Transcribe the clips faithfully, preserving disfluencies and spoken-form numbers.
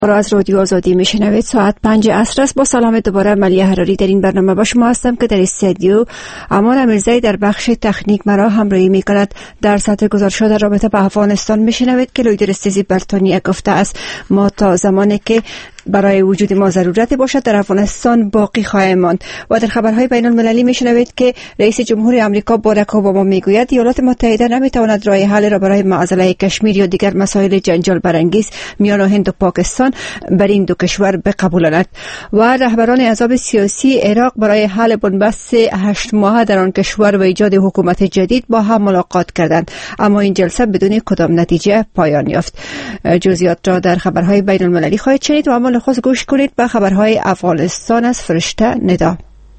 را از رادیو آزادی میشنوید. ساعت پنج عصر است. با سلام دوباره ملیه حراری در این برنامه با شما هستم که در استودیو امان امیرزایی در بخش تکنیک مرا همراهی میکند. در سطر گزارش‌ها در رابطه با افغانستان میشنوید که لویدر استیزی برتانیه گفته است ما تا زمانی که برای وجود ما ضرورت باشد در افغانستان باقی خواهیم ماند. و در خبرهای بین المللی میشنوید که رئیس جمهور آمریکا باراک اوباما میگوید ایالات متحده نمیتواند راه حل را برای معضله کشمیر یا دیگر مسائل جنجال برانگیز میان هند و پاکستان بر این دو کشور بقبولاند. و رهبران احزاب سیاسی عراق برای حل بنبست هشت ماهه در آن کشور و ایجاد حکومت جدید با هم ملاقات کردند، اما این جلسه بدون کدام نتیجه پایان یافت. جزئیات را در خبرهای بین المللی خواهید شنید و اما خود گوش کنید به خبرهای افغانستان از فرشته ندا.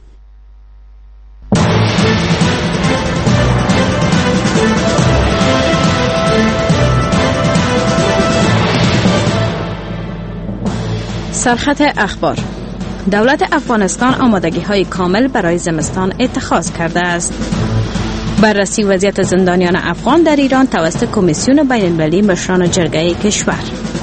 سرخط اخبار. دولت افغانستان آمادگی‌های کامل برای زمستان اتخاذ کرده است. بررسی وضعیت زندانیان افغان در ایران توسط کمیسیون بین‌المللی مشران جرگه کشور.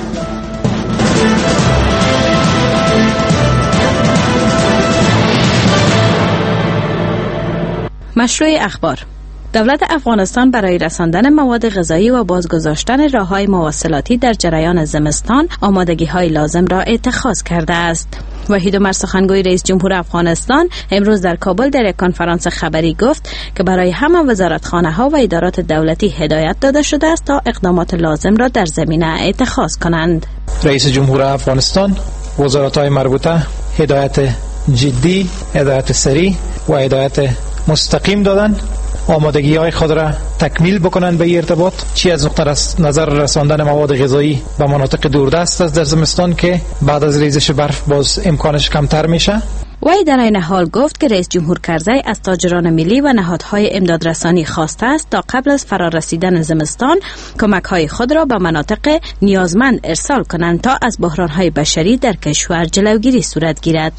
مشروع اخبار. دولت افغانستان برای رساندن مواد غذایی و بازگذاشتن راه‌های مواصلاتی در جریان زمستان آمادگی‌های لازم را اتخاذ کرده است. وحید عمر سخنگوی رئیس جمهور افغانستان امروز در کابل در یک کنفرانس خبری گفت که برای همه وزارتخانه‌ها و ادارات دولتی هدایت داده شده است تا اقدامات لازم را در زمینه اتخاذ کنند. رئیس جمهور افغانستان وزارت‌های مربوطه هدایت جدی، هدایت سریع و هدایت مستقیم دادند آمادگی های خود را تکمیل بکنند به ارتباط چی از نقطه نظر رساندن مواد غذایی به مناطق دوردست است در زمستان که بعد از ریزش برف باز امکانش کمتر میشه. وی در این حال گفت که رئیس جمهور کرزی از تاجران ملی و نهادهای امدادرسانی خواسته است تا قبل از فرارسیدن زمستان کمک‌های خود را به مناطق نیازمند ارسال کنند تا از بحران‌های بشری در کشور جلوگیری صورت گیرد.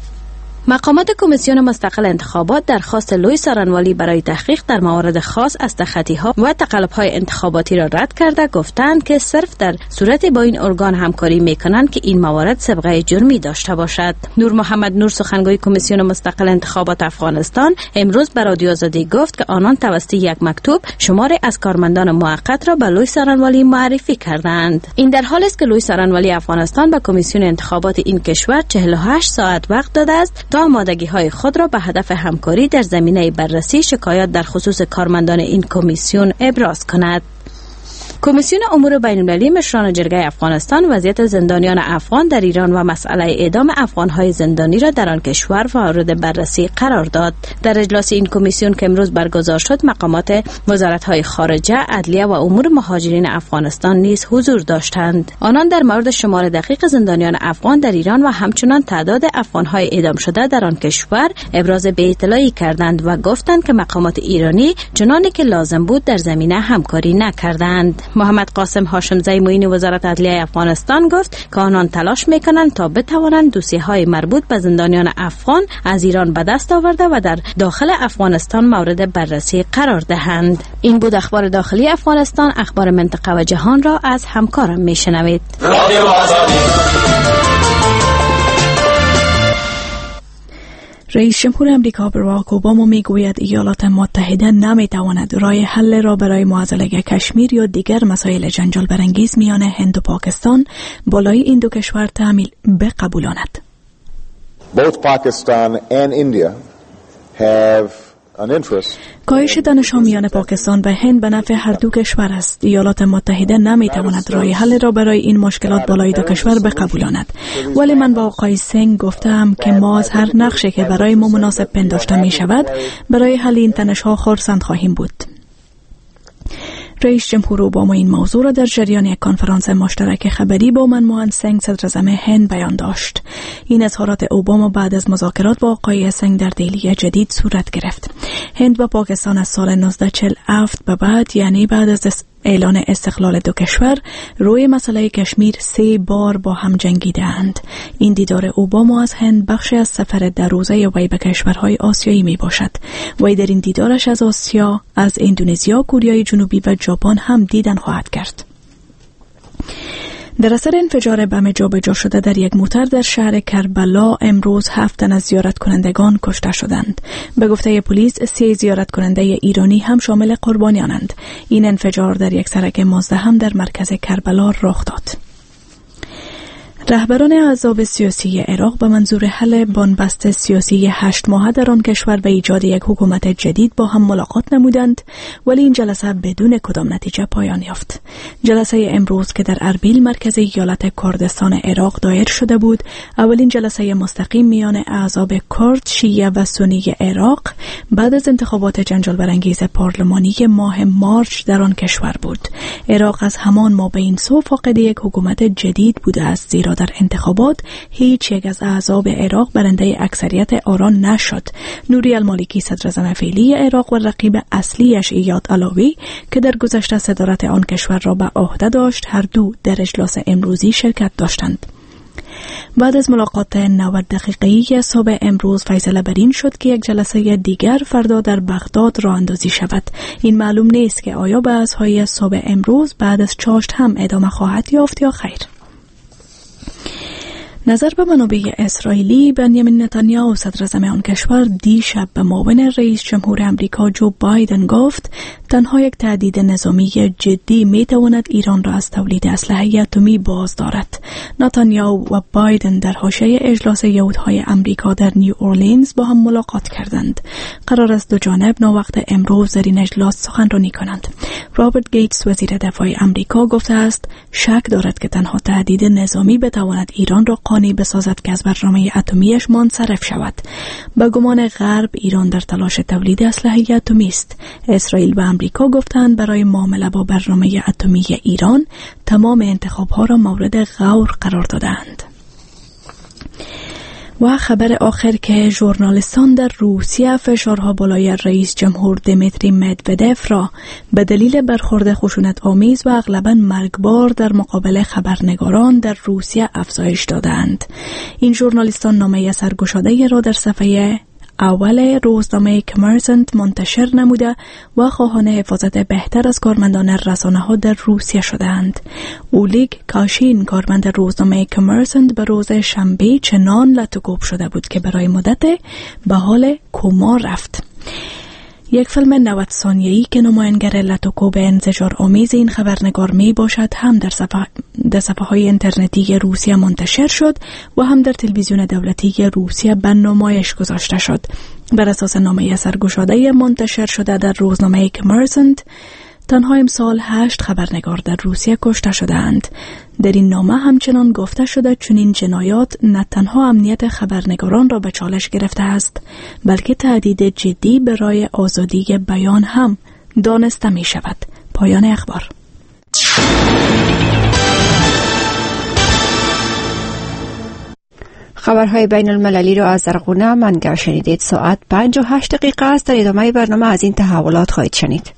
مقامات کمیسیون مستقل انتخابات درخواست لوی سارنوالی برای تحقیق در موارد خاص از تخطی‌ها و تقلب‌های انتخاباتی را رد کرده گفتند که صرف در صورت با این ارگان همکاری می‌کنند که این موارد سابقه جرمی داشته باشد. نور محمد نور سخنگوی کمیسیون مستقل انتخابات افغانستان امروز به رادیو آزادی گفت که آنان توسط یک مکتوب شماری از کارمندان موقت را به لوی سارنوالی معرفی کردند. این در حالی است که لوی سارنوالی افغانستان به کمیسیون انتخابات این کشور چهل و هشت ساعت وقت داده است تا آمادگی‌های خود را به هدف همکاری در زمینه بررسی شکایات در خصوص کارمندان این کمیسیون ابراز کند. کمیسیون امور بین‌المللی مشران جرگه افغانستان وضعیت زندانیان افغان در ایران و مسئله اعدام افغان‌های زندانی را در آن کشور مورد بررسی قرار داد. در اجلاس این کمیسیون که امروز برگزار شد مقامات وزارت‌های خارجه، عدلیه و امور مهاجرین افغانستان نیز حضور داشتند. آنان در مورد شمار دقیق زندانیان افغان در ایران و همچنین تعداد افغان‌های اعدام شده در آن کشور ابراز بی‌اطلاعی کردند و گفتند که مقامات ایرانی چنانی که لازم بود در زمینه همکاری نکردند. محمد قاسم هاشمزی معین وزارت عدلیه افغانستان گفت که آنان تلاش میکنند تا بتوانند دوسیه‌های مربوط به زندانیان افغان از ایران به دست آورده و در داخل افغانستان مورد بررسی قرار دهند. این بود اخبار داخلی افغانستان. اخبار منطقه و جهان را از همکارم میشنوید. رئیس جمهور امریکا باراک اوباما میگوید ایالات متحده نمیتواند راه حل را برای معضله کشمیر یا دیگر مسائل جنجال برانگیز میان هند و پاکستان بالای این دو کشور تعمیل بقبولاند. Both Pakistan and India have کاهش دانش‌ها میان پاکستان و هند به نفع هر دو کشور است. ایالات متحده نمیتواند راه حل را برای این مشکلات بالای دو کشور بقبولاند، ولی من با آقای سنگ گفتم که ما از هر نقشی که برای ما مناسب پنداشته می شود برای حل این تنش‌ها خرسند خواهیم بود. رئیس جمهور اوباما این موضوع را در جریان یک کنفرانس مشترک خبری با منموهن سنگ صدراعظم هند بیان داشت. این اظهارات اوباما بعد از مذاکرات با آقای سنگ در دهلی جدید صورت گرفت. هند و پاکستان از سال نوزده چهل و هفت به بعد، یعنی بعد از اعلان استقلال دو کشور، روی مسئله کشمیر سه بار با هم جنگیدند. این دیدار اوباما از هند بخشی از سفر در روزه وی به کشورهای آسیایی می باشد. وی در این دیدارش از آسیا، از اندونزیا، کره جنوبی و ژاپن هم دیدن خواهد کرد. در اثر انفجار بم جابجا شده در یک موتر در شهر کربلا امروز هفت تن از زیارت کنندگان کشته شدند. به گفته پلیس سه زیارت کننده ایرانی هم شامل قربانیانند. این انفجار در یک سرک مازدحم در مرکز کربلا رخ داد. رهبران احزاب سیاسی عراق به منظور حل بنبست سیاسی هشت ماهه در آن کشور و ایجاد یک حکومت جدید با هم ملاقات نمودند، ولی این جلسه بدون کدام نتیجه پایان یافت. جلسه امروز که در اربیل مرکز ایالت کردستان عراق دایر شده بود، اولین جلسه مستقیم میان احزاب کرد، شیعه و سنی عراق بعد از انتخابات جنجال برانگیز پارلمانی ماه مارچ در آن کشور بود. عراق از همان مابین سو فاقد یک حکومت جدید بوده است، زیرا در انتخابات هیچ یک از احزاب عراق برنده اکثریت آرا نشد. نوری المالکی صدر اعظم فعلی عراق و رقیب اصلیش ایاد علاوی که در گذشته صدارت آن کشور را به عهده داشت، هر دو در اجلاس امروزی شرکت داشتند. بعد از ملاقات نود دقیقه‌ای صبح امروز فیصله بر این شد که یک جلسه دیگر فردا در بغداد راه اندازی شود. این معلوم نیست که آیا بحث‌های صبح امروز بعد از چاشت هم ادامه خواهد یافت یا خیر. نظر به منابع اسرائیلی، بنیامین نتانیاهو صدر اعظم آن کشور دیشب به معاون رئیس جمهور آمریکا جو بایدن گفت تنها یک تهدید نظامی جدی می تواند ایران را از تولید اسلحه اتمی باز دارد. نتانیاهو و بایدن در حاشیه اجلاس یهودهای آمریکا در نیو اورلینز با هم ملاقات کردند. قرار است دو جانب ناوقت امروز در این اجلاس سخنرانی کنند. رابرت گیتس وزیر دفاع آمریکا گفته است شک دارد که تنها تهدید نظامی بتواند ایران را قانع بسازد که از برنامه اتمیش منصرف شود. به گمان غرب ایران در تلاش تولید اسلحه اتمی است. اسرائیل و آمریکا گفتند برای معامله با برنامه اتمی ایران تمام انتخاب‌ها را مورد غور قرار دادند. و خبر آخر که ژورنالیستان در روسیه فشارها بالای رئیس جمهور دیمیتری مدودف را به دلیل برخورد خشونت آمیز و اغلباً مرگبار در مقابل خبرنگاران در روسیه افزایش دادند. این ژورنالیستان نامه سرگشاده را در صفحه اول روزنامه کمرسنت منتشر نموده و خواهان حفاظت بهتر از کارمندان رسانه‌ها در روسیه شدند. اولیگ کاشین کارمند روزنامه کمرسنت به روز شنبه چنان لطوکوب شده بود که برای مدت به حال کما رفت. یک فیلم نود ثانیه‌ای که نمایانگر لطوکوب انزجار آمیز این خبرنگار می باشد هم در صفحه در صفحه های اینترنتی روسیه منتشر شد و هم در تلویزیون دولتی روسیه به نمایش گذاشته شد. بر اساس نامه سرگشاده منتشر شده در روزنامه کمرسنت، تنها امسال هشت خبرنگار در روسیه کشته شدند. در این نامه همچنان گفته شده چنین جنایات نه تنها امنیت خبرنگاران را به چالش گرفته است، بلکه تهدید جدی برای آزادی بیان هم دانسته می شود. پایان اخبار. خبرهای بین المللی را از زرغونه منگر شنیدید. ساعت پنج و هشت دقیقه است. در ادامه برنامه از این تحولات خواهید شنید.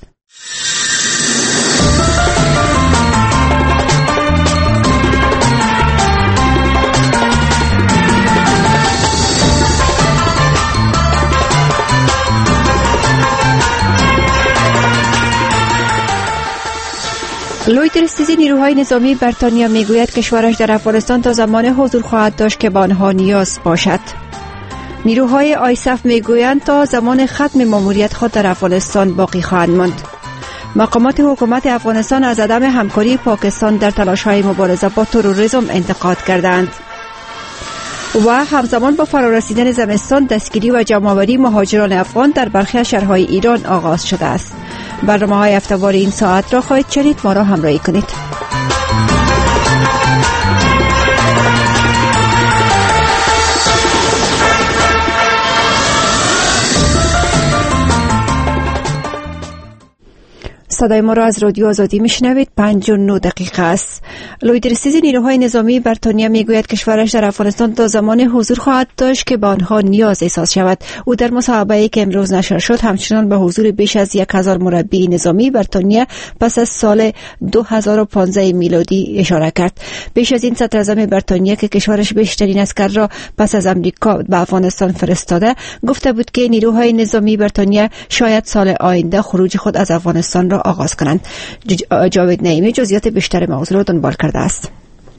لوید رستیزی نیروهای نظامی بریتانیا میگوید کشورش در افغانستان تا زمان حضور خواهد داشت که به آنها نیاز باشد. نیروهای آیسف میگویند تا زمان ختم ماموریت خود در افغانستان باقی خواهند ماند. مقامات حکومت افغانستان از عدم همکاری پاکستان در تلاش‌های مبارزه با تروریسم انتقاد کردند. و همزمان با فرارسیدن زمستان دستگیری و جمع‌آوری مهاجران افغان در برخی از شهرهای ایران آغاز شده است. برنامه‌های هفته‌وار این ساعت را خواهید شنید. ما را همراهی کنید. صدای ما را از رادیو آزادی میشنوید. پنج و نه دقیقه است. لوید رستیزی نیروهای نظامی بریتانیا میگوید کشورش در افغانستان تا زمان حضور خواهد داشت که به آنها نیاز احساس شود. او در مصاحبه‌ای که امروز نشر شد همچنان به حضور بیش از یک هزار مربی نظامی بریتانیا پس از سال دو هزار و پانزده میلادی اشاره کرد. بیش از این صدر اعظم بریتانیا که کشورش بیشترین اسکر را پس از امریکا به افغانستان فرستاده گفته بود که نیروهای نظامی بریتانیا شاید سال آینده خروج خود از افغانستان را آغاز کنند. جاوید نعیمی جزئیات بیشتر موضوع را دنبال کرده است.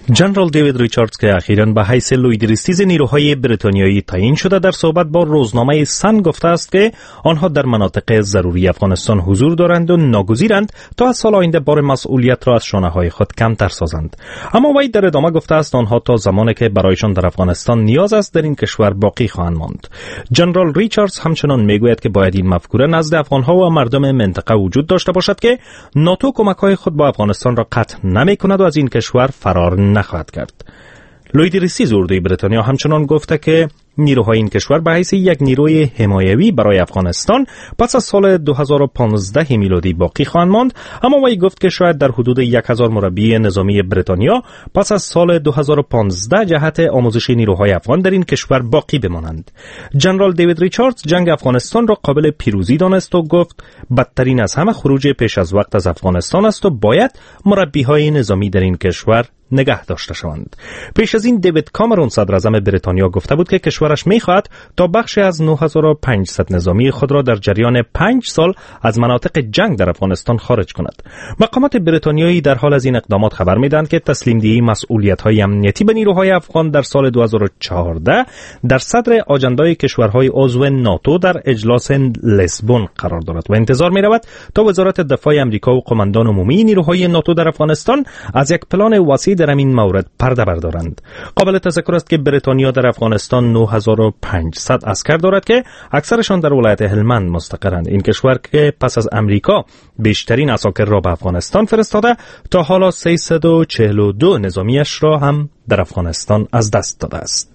جنرال دیوید ریچاردز که اخیراً به حیث لویدریستیز نیروهای بریتانیایی تعیین شده در صحبت با روزنامه سن گفته است که آنها در مناطق ضروری افغانستان حضور دارند و ناگزیرند تا از سال آینده بار مسئولیت را از شانه‌های خود کمتر سازند. اما وی در ادامه گفته است آنها تا زمانی که برایشان در افغانستان نیاز است در این کشور باقی خواهند ماند. جنرال ریچاردز همچنان میگوید که باید این مفکوره نزد افغانها و مردم منطقه وجود داشته باشد که ناتو کمک‌های خود با افغانستان را قطع نمی‌کند و از این کشور فرار نخواهد کرد. لویدریستیز اردوی بریتانیا همچنان گفته که نیروهای این کشور به حیث یک نیروی حمایوی برای افغانستان پس از سال دو هزار و پانزده میلادی باقی خواهند ماند، اما وی گفت که شاید در حدود یک هزار مربی نظامی بریتانیا پس از سال دو هزار و پانزده جهت آموزش نیروهای افغان در این کشور باقی بمانند. جنرال دیوید ریچاردز جنگ افغانستان را قابل پیروزی دانست و گفت بدترین از همه خروج پیش از وقت از افغانستان است و باید مربیهای نظامی در این کشور نگه داشته شوند. پیش از این دیوید کامرون صدر اعظم بریتانیا گفته بود که کشورش می‌خواهد تا بخشی از نه هزار و پانصد نظامی خود را در جریان پنج سال از مناطق جنگ در افغانستان خارج کند. مقامات بریتانیایی در حال از این اقدامات خبر می‌دهند که تسلیم‌دهی مسئولیت‌های امنیتی به نیروهای افغان در سال دو هزار و چهارده در صدر آجندای کشورهای عضو ناتو در اجلاس لیسبون قرار دارد و انتظار می‌رود تا وزارت دفاع آمریکا و قماندان عمومی نیروهای ناتو در افغانستان از یک پلان وسیع در این مورد پرده بردارند. قابل تذکر است که بریتانیا در افغانستان نه هزار و پانصد عسکر دارد که اکثرشان در ولایت هلمند مستقرند. این کشور که پس از امریکا بیشترین عساکر را به افغانستان فرستاده تا حالا سیصد و چهل و دو نظامیش را هم در افغانستان از دست داده است.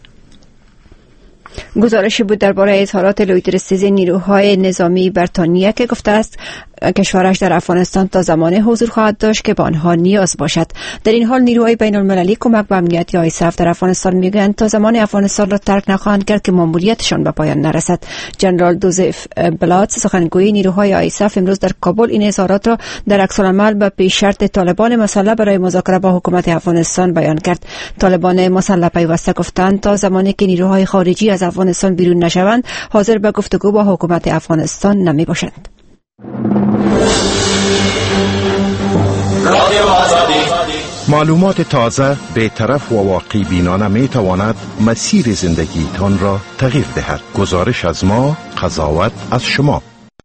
گزارشی بود درباره اظهارات لویدریستیز نیروهای نظامی بریتانیا که گفته است کشورش در افغانستان تا زمان حضور خواهد داشت که به آنها نیاز باشد. در این حال نیروهای بین المللی کمک به امنیت آیساف در افغانستان میگویند تا زمان افغانستان را ترک نخواهند کرد که ماموریتشان به پایان نرسد. جنرال دوزف بلات سخنگوی نیروهای آیساف امروز در کابل این اظهارات را در عکس‌العمل به پیش شرط طالبان مسلح برای مذاکره با حکومت افغانستان بیان کرد. طالبان مسلح پیوسته گفتند تا زمانی که نیروهای خارجی از افغانستان بیرون نشوند حاضر به گفتگو با حکومت افغانستان نمی باشند. معلومات تازه، بی‌طرف و واقعی بینانه می تواند مسیر زندگی تان را تغییر دهد. گزارش از ما، قضاوت از شما.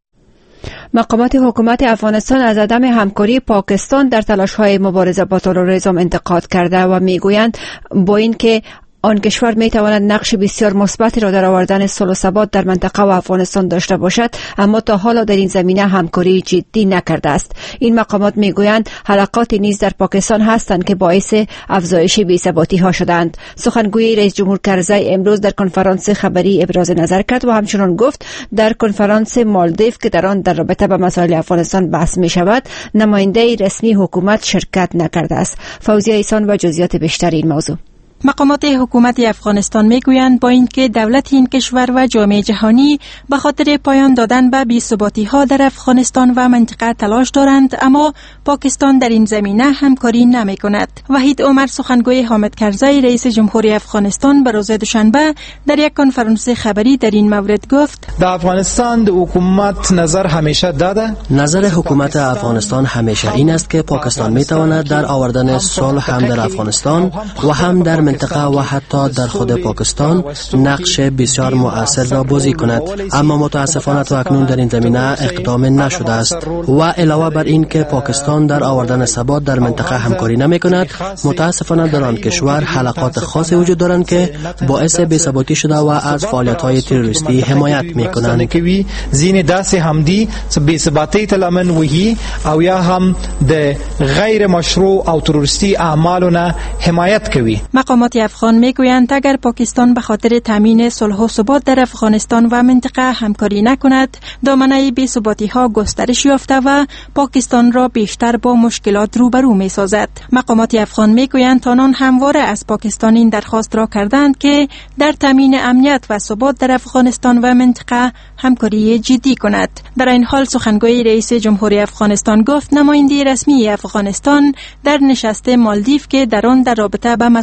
مقامات حکومت افغانستان از عدم همکاری پاکستان در تلاش‌های مبارزه با تروریسم انتقاد کرده و میگویند با اینکه آن کشور می تواند نقش بسیار مثبتی را در آوردن صلح و ثبات در منطقه و افغانستان داشته باشد، اما تا حالا در این زمینه همکاری جدی نکرده است. این مقامات می گویند حلقاتی نیز در پاکستان هستند که باعث افزایش بی‌ثباتی ها شدند. سخنگوی رئیس جمهور کرزی امروز در کنفرانس خبری ابراز نظر کرد و همچنان گفت در کنفرانس مالدیو که در آن در رابطه با مسائل افغانستان بحث می شود نماینده رسمی حکومت شرکت نکرده است. فوزیه ایسان و جزئیات بیشتر این موضوع. مقامات حکومت افغانستان میگویند با اینکه دولت این کشور و جامعه جهانی به خاطر پایان دادن به بی‌ثباتی‌ها در افغانستان و منطقه تلاش دارند، اما پاکستان در این زمینه همکاری نمی‌کند. وحید عمر سخنگوی حامد کرزی رئیس جمهوری افغانستان به روز دوشنبه در یک کنفرانس خبری در این مورد گفت: در افغانستان حکومت نظر همیشه داده نظر حکومت افغانستان همیشه این است که پاکستان می‌تواند در آوردن صلح هم در افغانستان و هم در منطقه و حتی در خود پاکستان نقش بسیار مؤثر را بازی کند، اما متاسفانه تا اکنون در این زمینه اقدام نشده است و علاوه بر این که پاکستان در آوردن ثبات در منطقه همکاری نمی کند، متاسفانه در آن کشور حلقات خاصی وجود دارند که باعث بی‌ثباتی شده و از فعالیت‌های تروریستی حمایت می‌کنند که وی زین داس همدی بی‌ثباتی تلمن وهی او یا هم د غیر مشروع او تروریستی اعمالونه حمایت کوي. مقامات افغان میگویند اگر پاکستان به خاطر تامین صلح و ثبات در افغانستان و منطقه همکاری نکند، دامنه بی‌ثباتی‌ها گسترش یافته و پاکستان را بیشتر با مشکلات روبرو می‌سازد. مقامات افغان میگویند آنان همواره از پاکستان این درخواست را کردند که در تامین امنیت و ثبات در افغانستان و منطقه همکاری جدی کند. در این حال سخنگوی رئیس جمهوری افغانستان گفت نماینده رسمی افغانستان در نشست مالدیو که در آن در رابطه با مسائل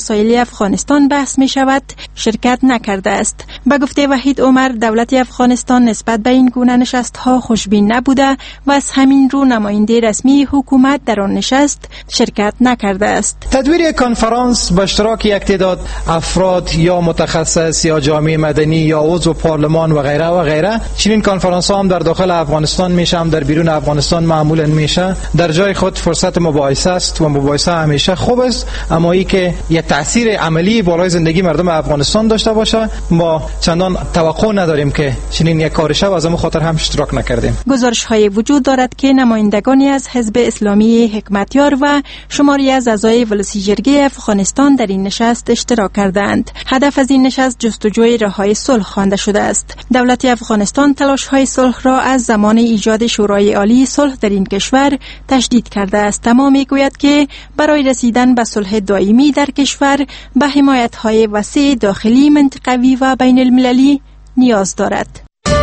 افغانستان بحث می شود شرکت نکرده است. به گفته وحید عمر، دولت افغانستان نسبت به این گونه نشست ها خوشبین نبوده و از همین رو نماینده رسمی حکومت در آن نشست شرکت نکرده است. تدویر کنفرانس با اشتراک یک تعداد افراد یا متخصص یا جامعه مدنی یا عضو پارلمان و غیره و غیره، چنین کنفرانس ها هم در داخل افغانستان میشه، هم در بیرون افغانستان معمولا میشه. در جای خود فرصت مباحثه است و مباحثه همیشه خوب است، اما ای که یک تاثیر عملی بالای زندگی مردم افغانستان داشته باشه ما چندان توقع نداریم که چنین یک کار شه و از همون خاطر هم اشتراک نکردیم. گزارش های وجود دارد که نمایندگانی از حزب اسلامی حکمتیار و شماری از اعضای ولسی جرگه افغانستان در این نشست اشتراک کردند. هدف از این نشست جستجوی راههای صلح خوانده شده است. دولت افغانستان تلاش‌های صلح را از زمان ایجاد شورای عالی صلح در این کشور تشدید کرده است، اما میگوید که برای رسیدن به صلح دائمی در کشور به حمایت‌های وسیع داخلی، منطقوی و بین المللی نیاز دارد.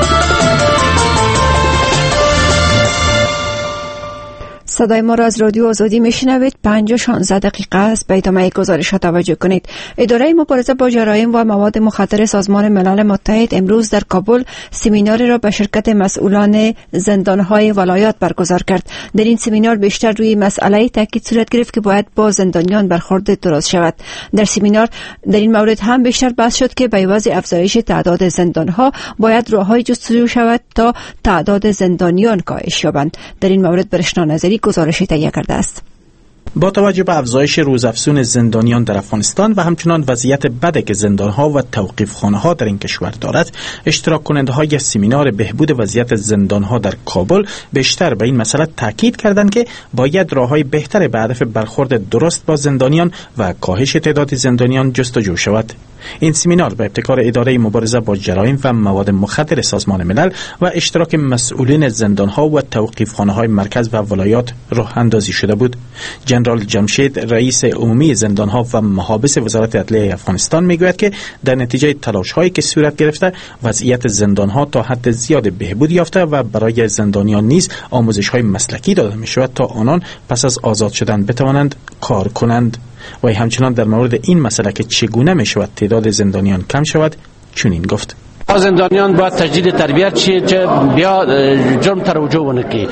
صدای ما را از رادیو آزادی میشنوید. پنج و شانزده دقیقه است. به ادامه گزارش ها توجه کنید. اداره مبارزه با جرایم و مواد مخدر سازمان ملل متحد امروز در کابل سمیناری را به شرکت مسئولان زندانهای ولایات برگزار کرد. در این سمینار بیشتر روی مسئله تاکید صورت گرفت که باید با زندانیان برخورد درست شود. در سمینار در این مورد هم بیشتر بحث شد که به عوض افزایش تعداد زندانها باید راههای جستجو شود تا تعداد زندانیان کاهش یابند. در این مورد برشنا نظری گزارشی تهیه کرده است. با توجه به افزایش روزافزون زندانیان در افغانستان و همچنان وضعیت بدی که زندانها و توقیفخانه‌ها در این کشور دارد، اشتراک کننده‌های سمینار بهبود وضعیت زندانها در کابل بیشتر به این مسئله تاکید کردند که باید راه‌های بهتر به هدف برخورد درست با زندانیان و کاهش تعداد زندانیان جستجو شود. این سمینار به ابتکار اداره مبارزه با جرایم و مواد مخدر سازمان ملل و اشتراک مسئولین زندانها و توقیفخانه‌های مرکز و ولایات راه اندازی شده بود. جنرال جمشید، رئیس عمومی زندانها و محابس وزارت عدلیه افغانستان میگوید که در نتیجه تلاش‌هایی که صورت گرفته وضعیت زندانها تا حد زیاد بهبود یافته و برای زندانیان نیز آموزش‌های مسلکی داده می‌شود تا آنان پس از آزاد شدن بتوانند کار کنند. و همچنان در مورد این مسئله که چگونه می شود تعداد زندانیان کم شود چنین گفت: زندانیان باید تجدید تربیت چی چه بیا جرم تروجو ونکی.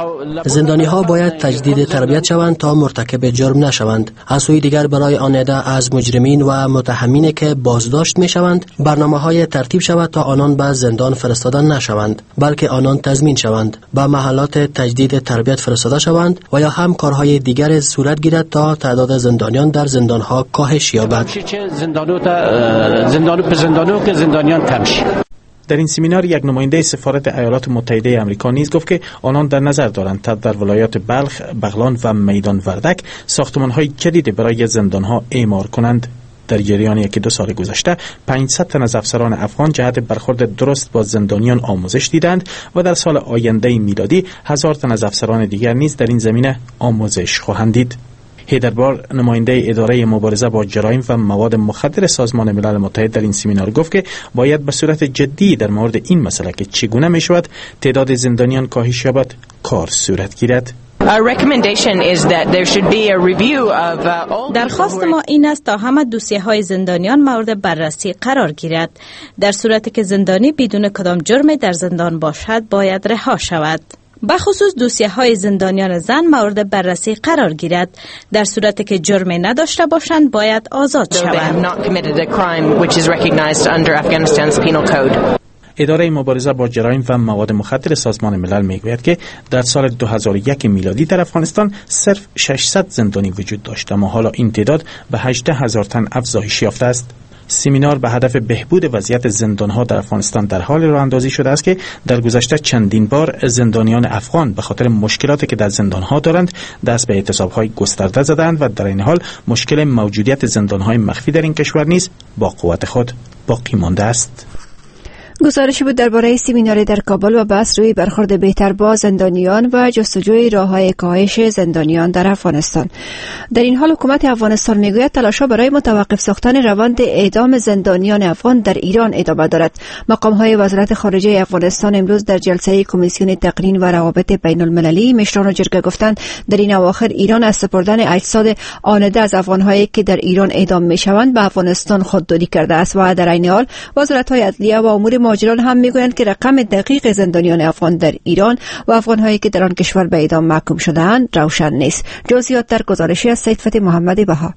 زندانی ها باید تجدید تربیت شوند تا مرتکب جرم نشوند. از سوی دیگر برای آن عده از مجرمین و متهمین که بازداشت می شوند برنامه های ترتیب شود تا آنان به زندان فرستاده نشوند، بلکه آنان تضمین شوند به محلات تجدید تربیت فرستاده شوند و یا هم کارهای دیگر صورت گیرد تا تعداد زندانیان در زندان ها کاهش یابد. زندانو تا زندانو پر زندانو که زندانیان کم شد. در این سمینار یک نماینده سفارت ایالات متحده آمریکا نیز گفت که آنان در نظر دارند تا در ولایات بلخ، بغلان و میدان وردک ساختمان‌های جدید برای زندان‌ها اعمار کنند. در جریان یکی دو سال گذشته پانصد تن از افسران افغان جهت برخورد درست با زندانیان آموزش دیدند و در سال آینده میلادی هزار تن از افسران دیگر نیز در این زمینه آموزش خواهند دید. هیدربار، نماینده اداره مبارزه با جرایم و مواد مخدر سازمان ملل متحد در این سمینار گفت که باید به صورت جدی در مورد این مسئله که چگونه می شود تعداد زندانیان کاهش یابد کار صورت گیرد. درخواست ما این است تا همه دوسیه های زندانیان مورد بررسی قرار گیرد. در صورتی که زندانی بدون کدام جرمی در زندان باشد باید رها شود. بخصوص دوسیه های زندانیان زن مورد بررسی قرار گیرد. در صورتی که جرمی نداشته باشند باید آزاد شوند. اداره مبارزه با جرایم و مواد مخدر سازمان ملل میگوید که در سال دو هزار و یک میلادی در افغانستان صرف ششصد زندانی وجود داشت، اما حالا این تعداد به هجده هزار تن افزایش یافته است. سمینار به هدف بهبود وضعیت زندانها در افغانستان در حال راه اندازی شده است که در گذشته چندین بار زندانیان افغان به خاطر مشکلاتی که در زندانها دارند دست به اعتصاب‌های گسترده زدند و در این حال مشکل موجودیت زندانهای مخفی در این کشور نیز با قوت خود باقی مانده است. گزارشی بود درباره سمیناری در کابل و بحث روی برخورد بهتر با زندانیان و جستجوی راه‌های کاهش زندانیان در افغانستان. در این حال حکومت افغانستان میگوید تلاش‌ها برای متوقف ساختن روند اعدام زندانیان افغان در ایران ادامه دارد. مقام‌های وزارت خارجه افغانستان امروز در جلسه کمیسیون تقنین و روابط بین‌المللی مشران جرگه گفتند در این اواخر ایران از سپردن اجساد آنده از افغان‌هایی که در ایران اعدام می‌شوند به افغانستان خودداری کرده است و در این حال وزارت‌های عدلیه و امور مهاجران هم میگویند که رقم دقیق زندانیان افغان در ایران و افغان‌هایی که در آن کشور به اعدام محکوم شده‌اند روشن نیست. جزئیات در گزارشی از سید فتحی محمدی بها.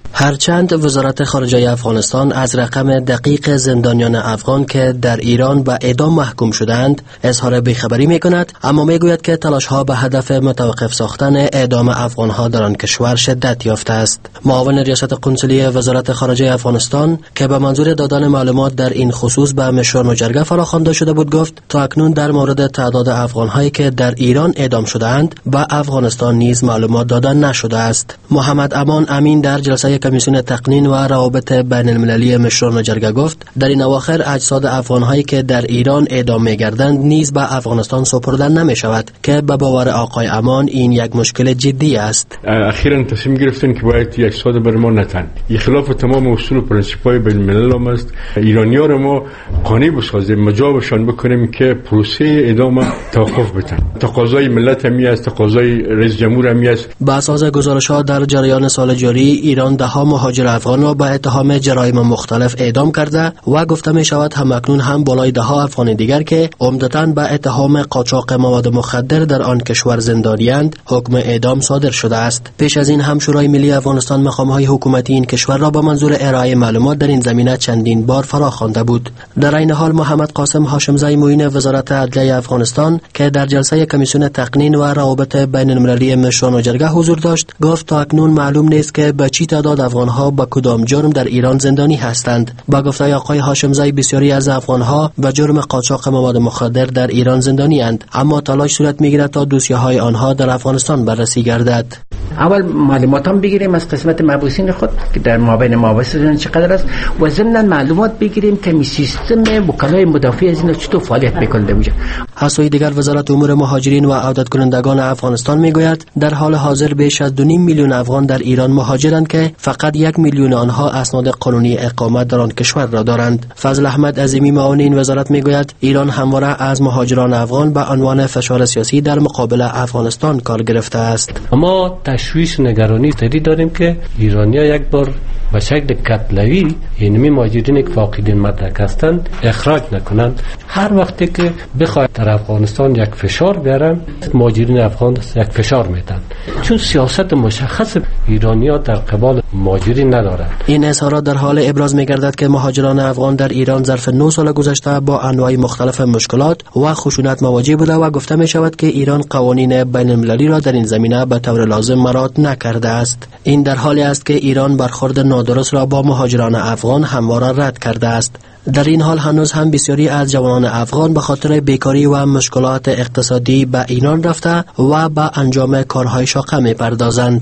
هرچند وزارت خارجه افغانستان از رقم دقیق زندانیان افغان که در ایران به اعدام محکوم شدند اظهار بیخبری میکند، اما میگوید که تلاش‌ها به هدف متوقف ساختن اعدام افغان‌ها در آن کشور شدت یافته است. معاون ریاست قنصلی وزارت خارجه افغانستان که به منظور دادن معلومات در این خصوص به مشران و جرگه فراخوانده شده بود گفت تا اکنون در مورد تعداد افغان‌هایی که در ایران اعدام شده‌اند به افغانستان نیز معلومات داده نشده است. محمد امان امین در جلسه کمیسیون تقنین و روابط بین المللی مشران و جرگه گفت در این اواخر اجساد افغان‌هایی که در ایران اعدام می‌گردند نیز به افغانستان سپرده نمی‌شود که به باور آقای امان این یک مشکل جدی است. اخیراً تصمیم گرفتن که باید اجساد بر ما نتن. خلاف تمام اصول و پرنسیپ‌های بین الملل است. ایرانی‌ها را ما قانع بسازیم، مجابشان بکنیم که پروسه اعدام توقف بدن. تقاضای ملت هم است، تقاضای رئیس جمهور هم است. با اساس گزارش‌ها در جریان سال جاری ایران ده ها مهاجر افغان را به اتهام جرایم مختلف اعدام کرده و گفته می شود همکنون هم بالای ده ها افغان دیگر که عمدتاً به اتهام قاچاق مواد مخدر در آن کشور زندانی‌اند حکم اعدام صادر شده است. پیش از این هم شورای ملی افغانستان مقام‌های حکومتی این کشور را با منظور ارائه معلومات در این زمینه چندین بار فراخوانده بود. در این حال محمد قاسم هاشمزی معین وزارت عدلیه افغانستان که در جلسه کمیسیون تقنین و روابط بین المللی مشران و جرگه حضور داشت گفت تا اکنون معلوم نیست که به چی تعداد افغان‌ها با کدام جرم در ایران زندانی هستند. با گفته آقای هاشمزی بسیاری از افغان‌ها به جرم قاچاق مواد مخدر در ایران زندانی اند، اما تلاش صورت می‌گیرد تا دوسیه‌های آنها در افغانستان بررسی گردد. اول معلومات هم بگیریم از قسمت محبوسین خود که در مابین محبوسین چقدر است و ضمن معلومات بگیریم که می سیستم وکلای مدافع از این چطور فعالیت می‌کنه اونجا. از سوی دیگر وزارت امور مهاجرین و عودت کنندگان افغانستان میگوید در حال حاضر بیش از دو نیم میلیون افغان در ایران مهاجرند که فقط یک میلیون آنها اسناد قانونی اقامت در آن کشور را دارند. فضل احمد عظیمی معاون این وزارت میگوید ایران همواره از مهاجران افغان به عنوان فشار سیاسی در مقابل افغانستان کار گرفته است. اما تشویش نگرانی تری داریم که ایرانی‌ها یک بار به شکل کتلوی یعنی مهاجرین که فاقدین مدرک هستند اخراج نکنند. هر وقتی که بخواهد در افغانستان یک فشار بیارن مهاجرین افغان یک فشار میدن، چون سیاست مشخص ایرانی‌ها در قبال مهاجرین ندارند. این اظهارات در حال ابراز می‌گردد که مهاجران افغان در ایران ظرف نه سال گذشته با انواع مختلف مشکلات و خشونت مواجه بوده و گفته می‌شود که ایران قوانین بین‌المللی را در این زمینه به طور لازم مراعات نکرده است. این در حالی است که ایران برخورد نادرست را با مهاجران افغان همواره رد کرده است. در این حال هنوز هم بسیاری از جوانان افغان به خاطر بیکاری و مشکلات اقتصادی به ایران رفته و به انجام کارهای شاقه می‌پردازند.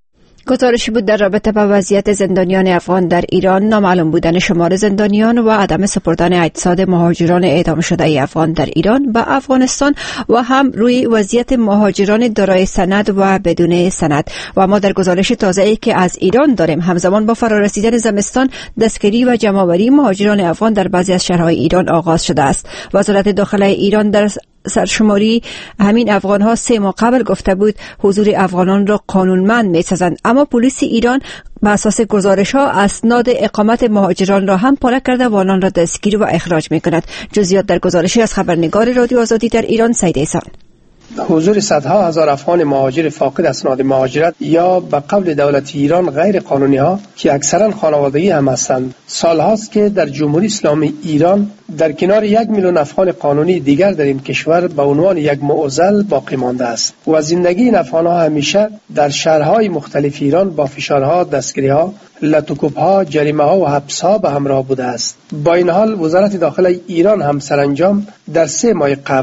گزارشی بود در رابطه با وضعیت زندانیان افغان در ایران، نامعلوم بودن شمار زندانیان و عدم سپردن اجساد مهاجران اعدام شده افغان در ایران به افغانستان و هم روی وضعیت مهاجران دارای سند و بدون سند. و ما در گزارش تازه‌ای که از ایران داریم همزمان با فرارسیدن زمستان دستگیری و جمع‌آوری مهاجران افغان در بعضی از شهرهای ایران آغاز شده است. وزارت داخله ایران در سرشماری همین افغان‌ها سه ماه قبل گفته بود حضور افغانان را قانونمند می‌سازند، اما پلیس ایران بر اساس گزارش‌ها اسناد اقامت مهاجران را هم پاره کرده و آنان را دستگیر و اخراج می‌کند. جزئیات در گزارشی از خبرنگار رادیو آزادی در ایران سید احسان. حضور صدها هزار افغان مهاجر فاقد اسناد مهاجرت یا به قول دولت ایران غیر قانونی ها که اکثرا خانوادگی هم هستند سالهاست که در جمهوری اسلامی ایران در کنار یک میلیون افغان قانونی دیگر در این کشور به عنوان یک معضل باقی مانده است و زندگی این افغان‌ها همیشه در شهرهای مختلف ایران با فشارها، دستگیری‌ها، لطوکوب‌ها، جریمه‌ها و حبس‌ها به همراه بوده است. با این حال وزارت داخله ایران هم سرانجام در سه ماه قبل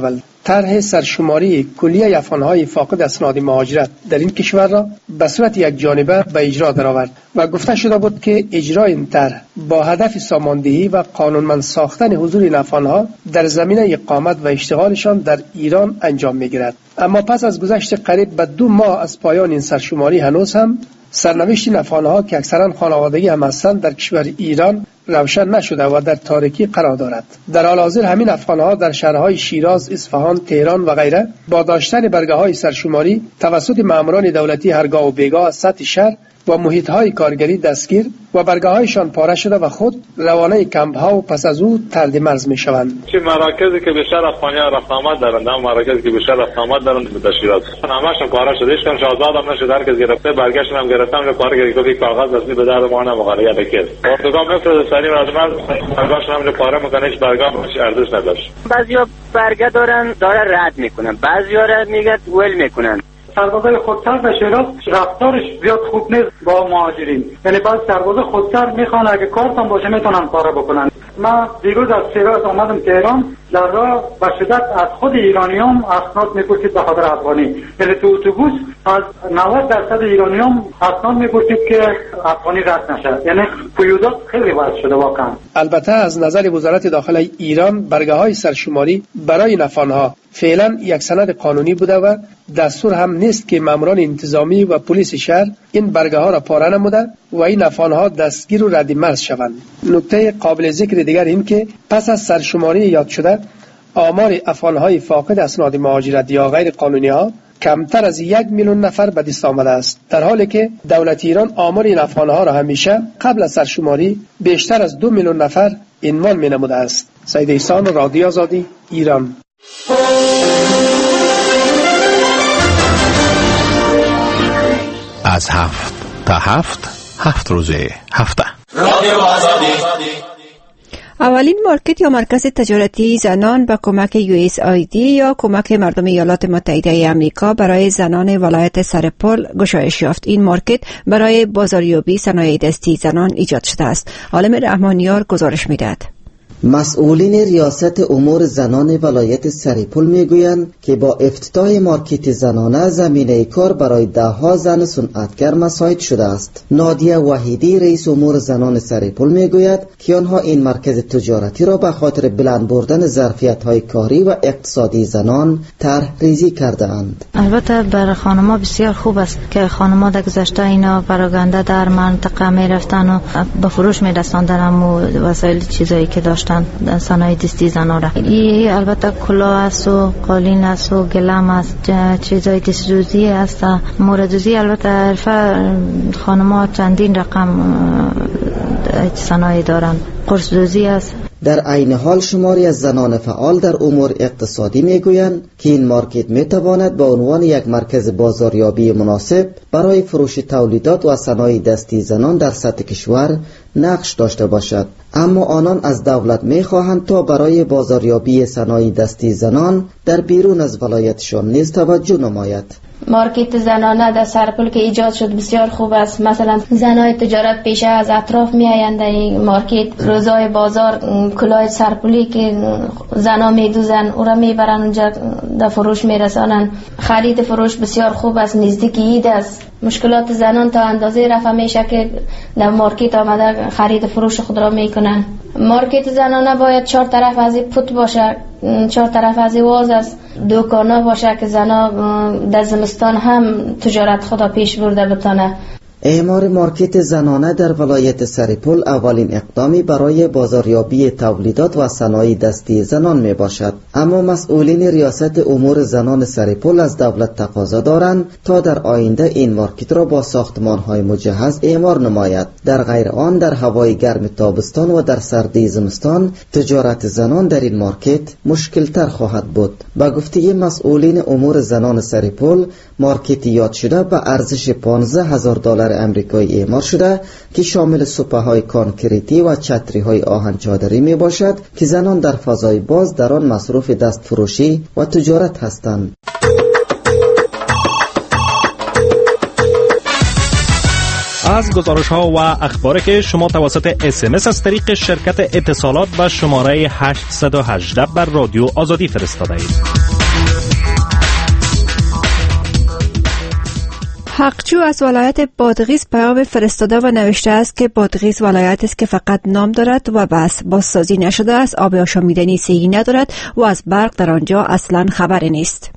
طرح سرشماری کلیه افغان‌های فاقد اسناد مهاجرت در این کشور را به صورت یک جانبه به اجرا درآورد و گفته شده بود که اجرای این طرح با هدف ساماندهی و قانونمند ساختن حضور این افغان‌ها در زمینه اقامت و اشتغالشان در ایران انجام می‌گیرد. اما پس از گذشت قریب به دو ماه از پایان این سرشماری هنوز هم سرنوشت این افغان‌ها که اکثرا خانوادگی هم هستند در کشور ایران روشن نشده و در تاریکی قرار دارد. در حال حاضر همین افغان‌ها در شهرهای شیراز، اصفهان، تهران و غیره با داشتن برگه‌های سرشماری توسط ماموران دولتی هرگاه و بیگاه از سطح شهر و محیط‌های کارگری دستگیر و برگه‌هایشان پاره شده و خود روانه کمپ‌ها و پس از او ترد مرز می‌شوند. چه مراکزی که بیشتر افغانی‌ها رفت آمد دارند، هم مراکزی که بیشتر رفت آمد دارند در شیراز. همه‌شون پاره شده، هیچ کدوم آزاد هم نشده، هر کس گرفته برگشتن هم گرفتن و پاره گرفته که کاغذ رسمی به درد ما نمی‌خوره. یاد کیست؟ اردوگاه مثل سری مرز برگشتن هم پاره می‌کنه، هیچ برگاه هیچ ارزش نداشت. بعضیا برگه دارن داره رد می‌کنن، بعضیا رد میگه ول می‌کنن. سربازای خودسر در شیراز رفتارش زیاد خوب نیست با مهاجرین، یعنی بعض سربازا خودسر میخوان اگه کارتون باشه میتونن کارا بکنن. من دیروز از شیراز آمدم تهران، در راه به شدت از خود ایرانیام اسناد میپرسید به خاطر افغانی، یعنی تو اتوبوس از نود درصد ایرانیام اسناد میپرسید که افغانی رد نشه، یعنی قیودات خیلی واسه شده واقعا. البته از نظر وزارت داخله ایران برگه‌های سرشماری برای افغان‌ها فعلا یک سند قانونی بوده و دستور هم نیست که ماموران انتظامی و پلیس شهر این برگه‌ها را پاره نموده و این افغان‌ها دستگیر و رد مرز شوند. نکته قابل ذکر دیگر این که پس از سرشماری یاد شده آمار افغان‌های فاقد اسناد مهاجرت یا غیر قانونی‌ها کمتر از یک میلیون نفر به دست آمده است، در حالی که دولت ایران آمار این افغان‌ها را همیشه قبل از سرشماری بیشتر از دو میلیون نفر عنوان می‌نموده است. سعید احسان، رادیو آزادی، ایران. از هفت تا هفت هفت روزه هفته رادیو آزادی. اولین مارکت یا مرکز تجارتی زنان به کمک یو اس آی دی یا کمک مردم ایالات متحده آمریکا برای زنان ولایت سرپل گشایش یافت. این مارکت برای بازاریابی صنایع دستی زنان ایجاد شده است. عالم رحمانیار گزارش می‌دهد. مسئولین ریاست امور زنان ولایت سرپل میگویند که با افتتاح مارکت زنانه زمینه کار برای ده ها زن صنعتگر مساعد شده است. نادیه وحیدی رئیس امور زنان سرپل میگوید که آنها این مرکز تجارتی را به خاطر بلند بردن ظرفیت‌های کاری و اقتصادی زنان طرح ریزی کرده‌اند. البته برای خانم‌ها بسیار خوب است که خانم‌ها در گذشته اینا پراگنده در منطقه میرفتن و به فروش میرساندن و وسایل چیزایی که داشتن صنایع دستی زنان را. این البته کلاه است و قالین است و گلم است، چیزای دست‌دوزی است. موردوزی البته حرفه خانم‌ها چندین رقم صنایع دارند. قرص‌دوزی است. در عین حال شماری از زنان فعال در امور اقتصادی میگویند که این مارکت میتواند به عنوان یک مرکز بازاریابی مناسب برای فروش تولیدات و صنایع دستی زنان در سطح کشور نقش داشته باشد، اما آنان از دولت میخواهند تا برای بازاریابی صنایع دستی زنان در بیرون از ولایتشان نیز توجه نماید. مارکت زنانه در سرپل که ایجاد شد بسیار خوب است. مثلا زنای تجارت پیشه از اطراف می آیند در این مارکت، روزای بازار کلاه سرپلی که زنا می دوزن او را می برن اونجا در فروش می رسانن. خرید فروش بسیار خوب است. نزدیک عید است، مشکلات زنان تا اندازه رفع میشه که در مارکت آمده خرید فروش خود را می کنن. مارکت زنانه باید چهار طرف از پوت باشه، چهار طرف از واز است، دوکانا باشه که زنا در زمستان هم تجارت خدا پیش برده بتانه. اعمار مارکت زنانه در ولایت سرپل اولین اقدامی برای بازاریابی تولیدات و صنایع دستی زنان می باشد، اما مسئولین ریاست امور زنان سرپل از دولت تقاضا دارند تا در آینده این مارکت را با ساختمان‌های مجهز اعمار نماید. در غیر آن در هوای گرم تابستان و در سردی زمستان تجارت زنان در این مارکت مشکل تر خواهد بود. با گفته مسئولین امور زنان سرپل، مارکت یاد شده به ارزش پانزده هزار دلار امریکایی اعمار شده که شامل سوپه های کانکریتی و چتری های آهن چادری می باشد که زنان در فضای باز در آن مصروف دست فروشی و تجارت هستند. از گزارش ها و اخباری که شما توسط اس ام اس از طریق شرکت اتصالات و شماره هشت یک هشت بر رادیو آزادی فرستاده اید. حقجو از ولایت بادغیس پیام فرستاده و نوشته است که بادغیس ولایت است که فقط نام دارد و بس، بازسازی نشده است، آب آشامیدنی صحیح ندارد و از برق در آنجا اصلا خبری نیست.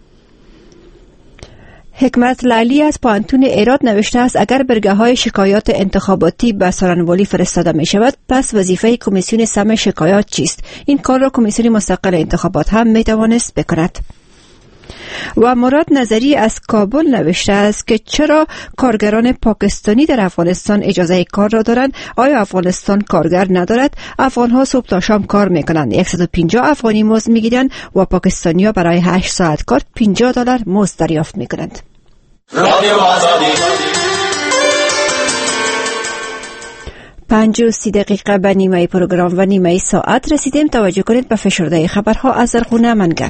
حکمت لیلی از پانتون ایراد نوشته است اگر برگه های شکایات انتخاباتی به سارنوالی فرستاده می شود پس وظیفه کمیسیون سمع شکایات چیست؟ این کار را کمیسیون مستقل انتخابات هم می توانست بکند. و مراد نظری از کابل نوشته است که چرا کارگران پاکستانی در افغانستان اجازه کار را دارند؟ آیا افغانستان کارگر ندارد؟ افغانها صبح تا شام کار میکنند، صد و پنجاه افغانی مزد میگیرند و پاکستانی‌ها برای هشت ساعت کار پنجاه دلار مزد دریافت میکنند. پنج و سی دقیقه به نیمه پروگرام و نیمه ساعت رسیدیم. توجه کنید به فشرده خبرها از زرخونه منگل.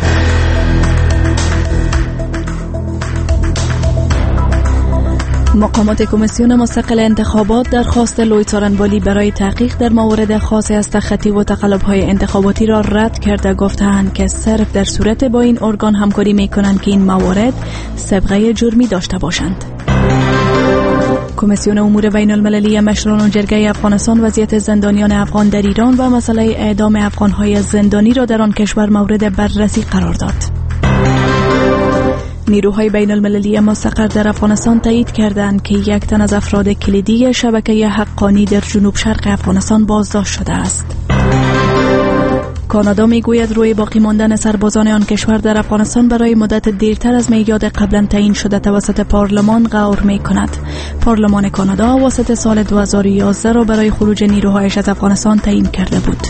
مقامات کمیسیون مستقل انتخابات درخواست لوی سارنوالی برای تحقیق در موارد خاص از تخطی و تقلب‌های انتخاباتی را رد کرده، گفتند که صرف در صورت با این ارگان همکاری می‌کنند که این موارد سابقه جرمی داشته باشند. کمیسیون امور بین المللی مشران و جرگه افغانستان وضعیت زندانیان افغان در ایران و مسئله اعدام افغان‌های زندانی را در آن کشور مورد بررسی قرار داد. نیروهای بین المللی مستقر در افغانستان تایید کردند که یک تن از افراد کلیدی شبکه حقانی در جنوب شرق افغانستان بازداشت شده است. کانادا میگوید روی باقی ماندن سربازان آن کشور در افغانستان برای مدت دیرتر از میعاد قبلا تعیین شده توسط پارلمان غور می کند. پارلمان کانادا اواسط سال دو هزار و یازده را برای خروج نیروهایش از افغانستان تعیین کرده بود.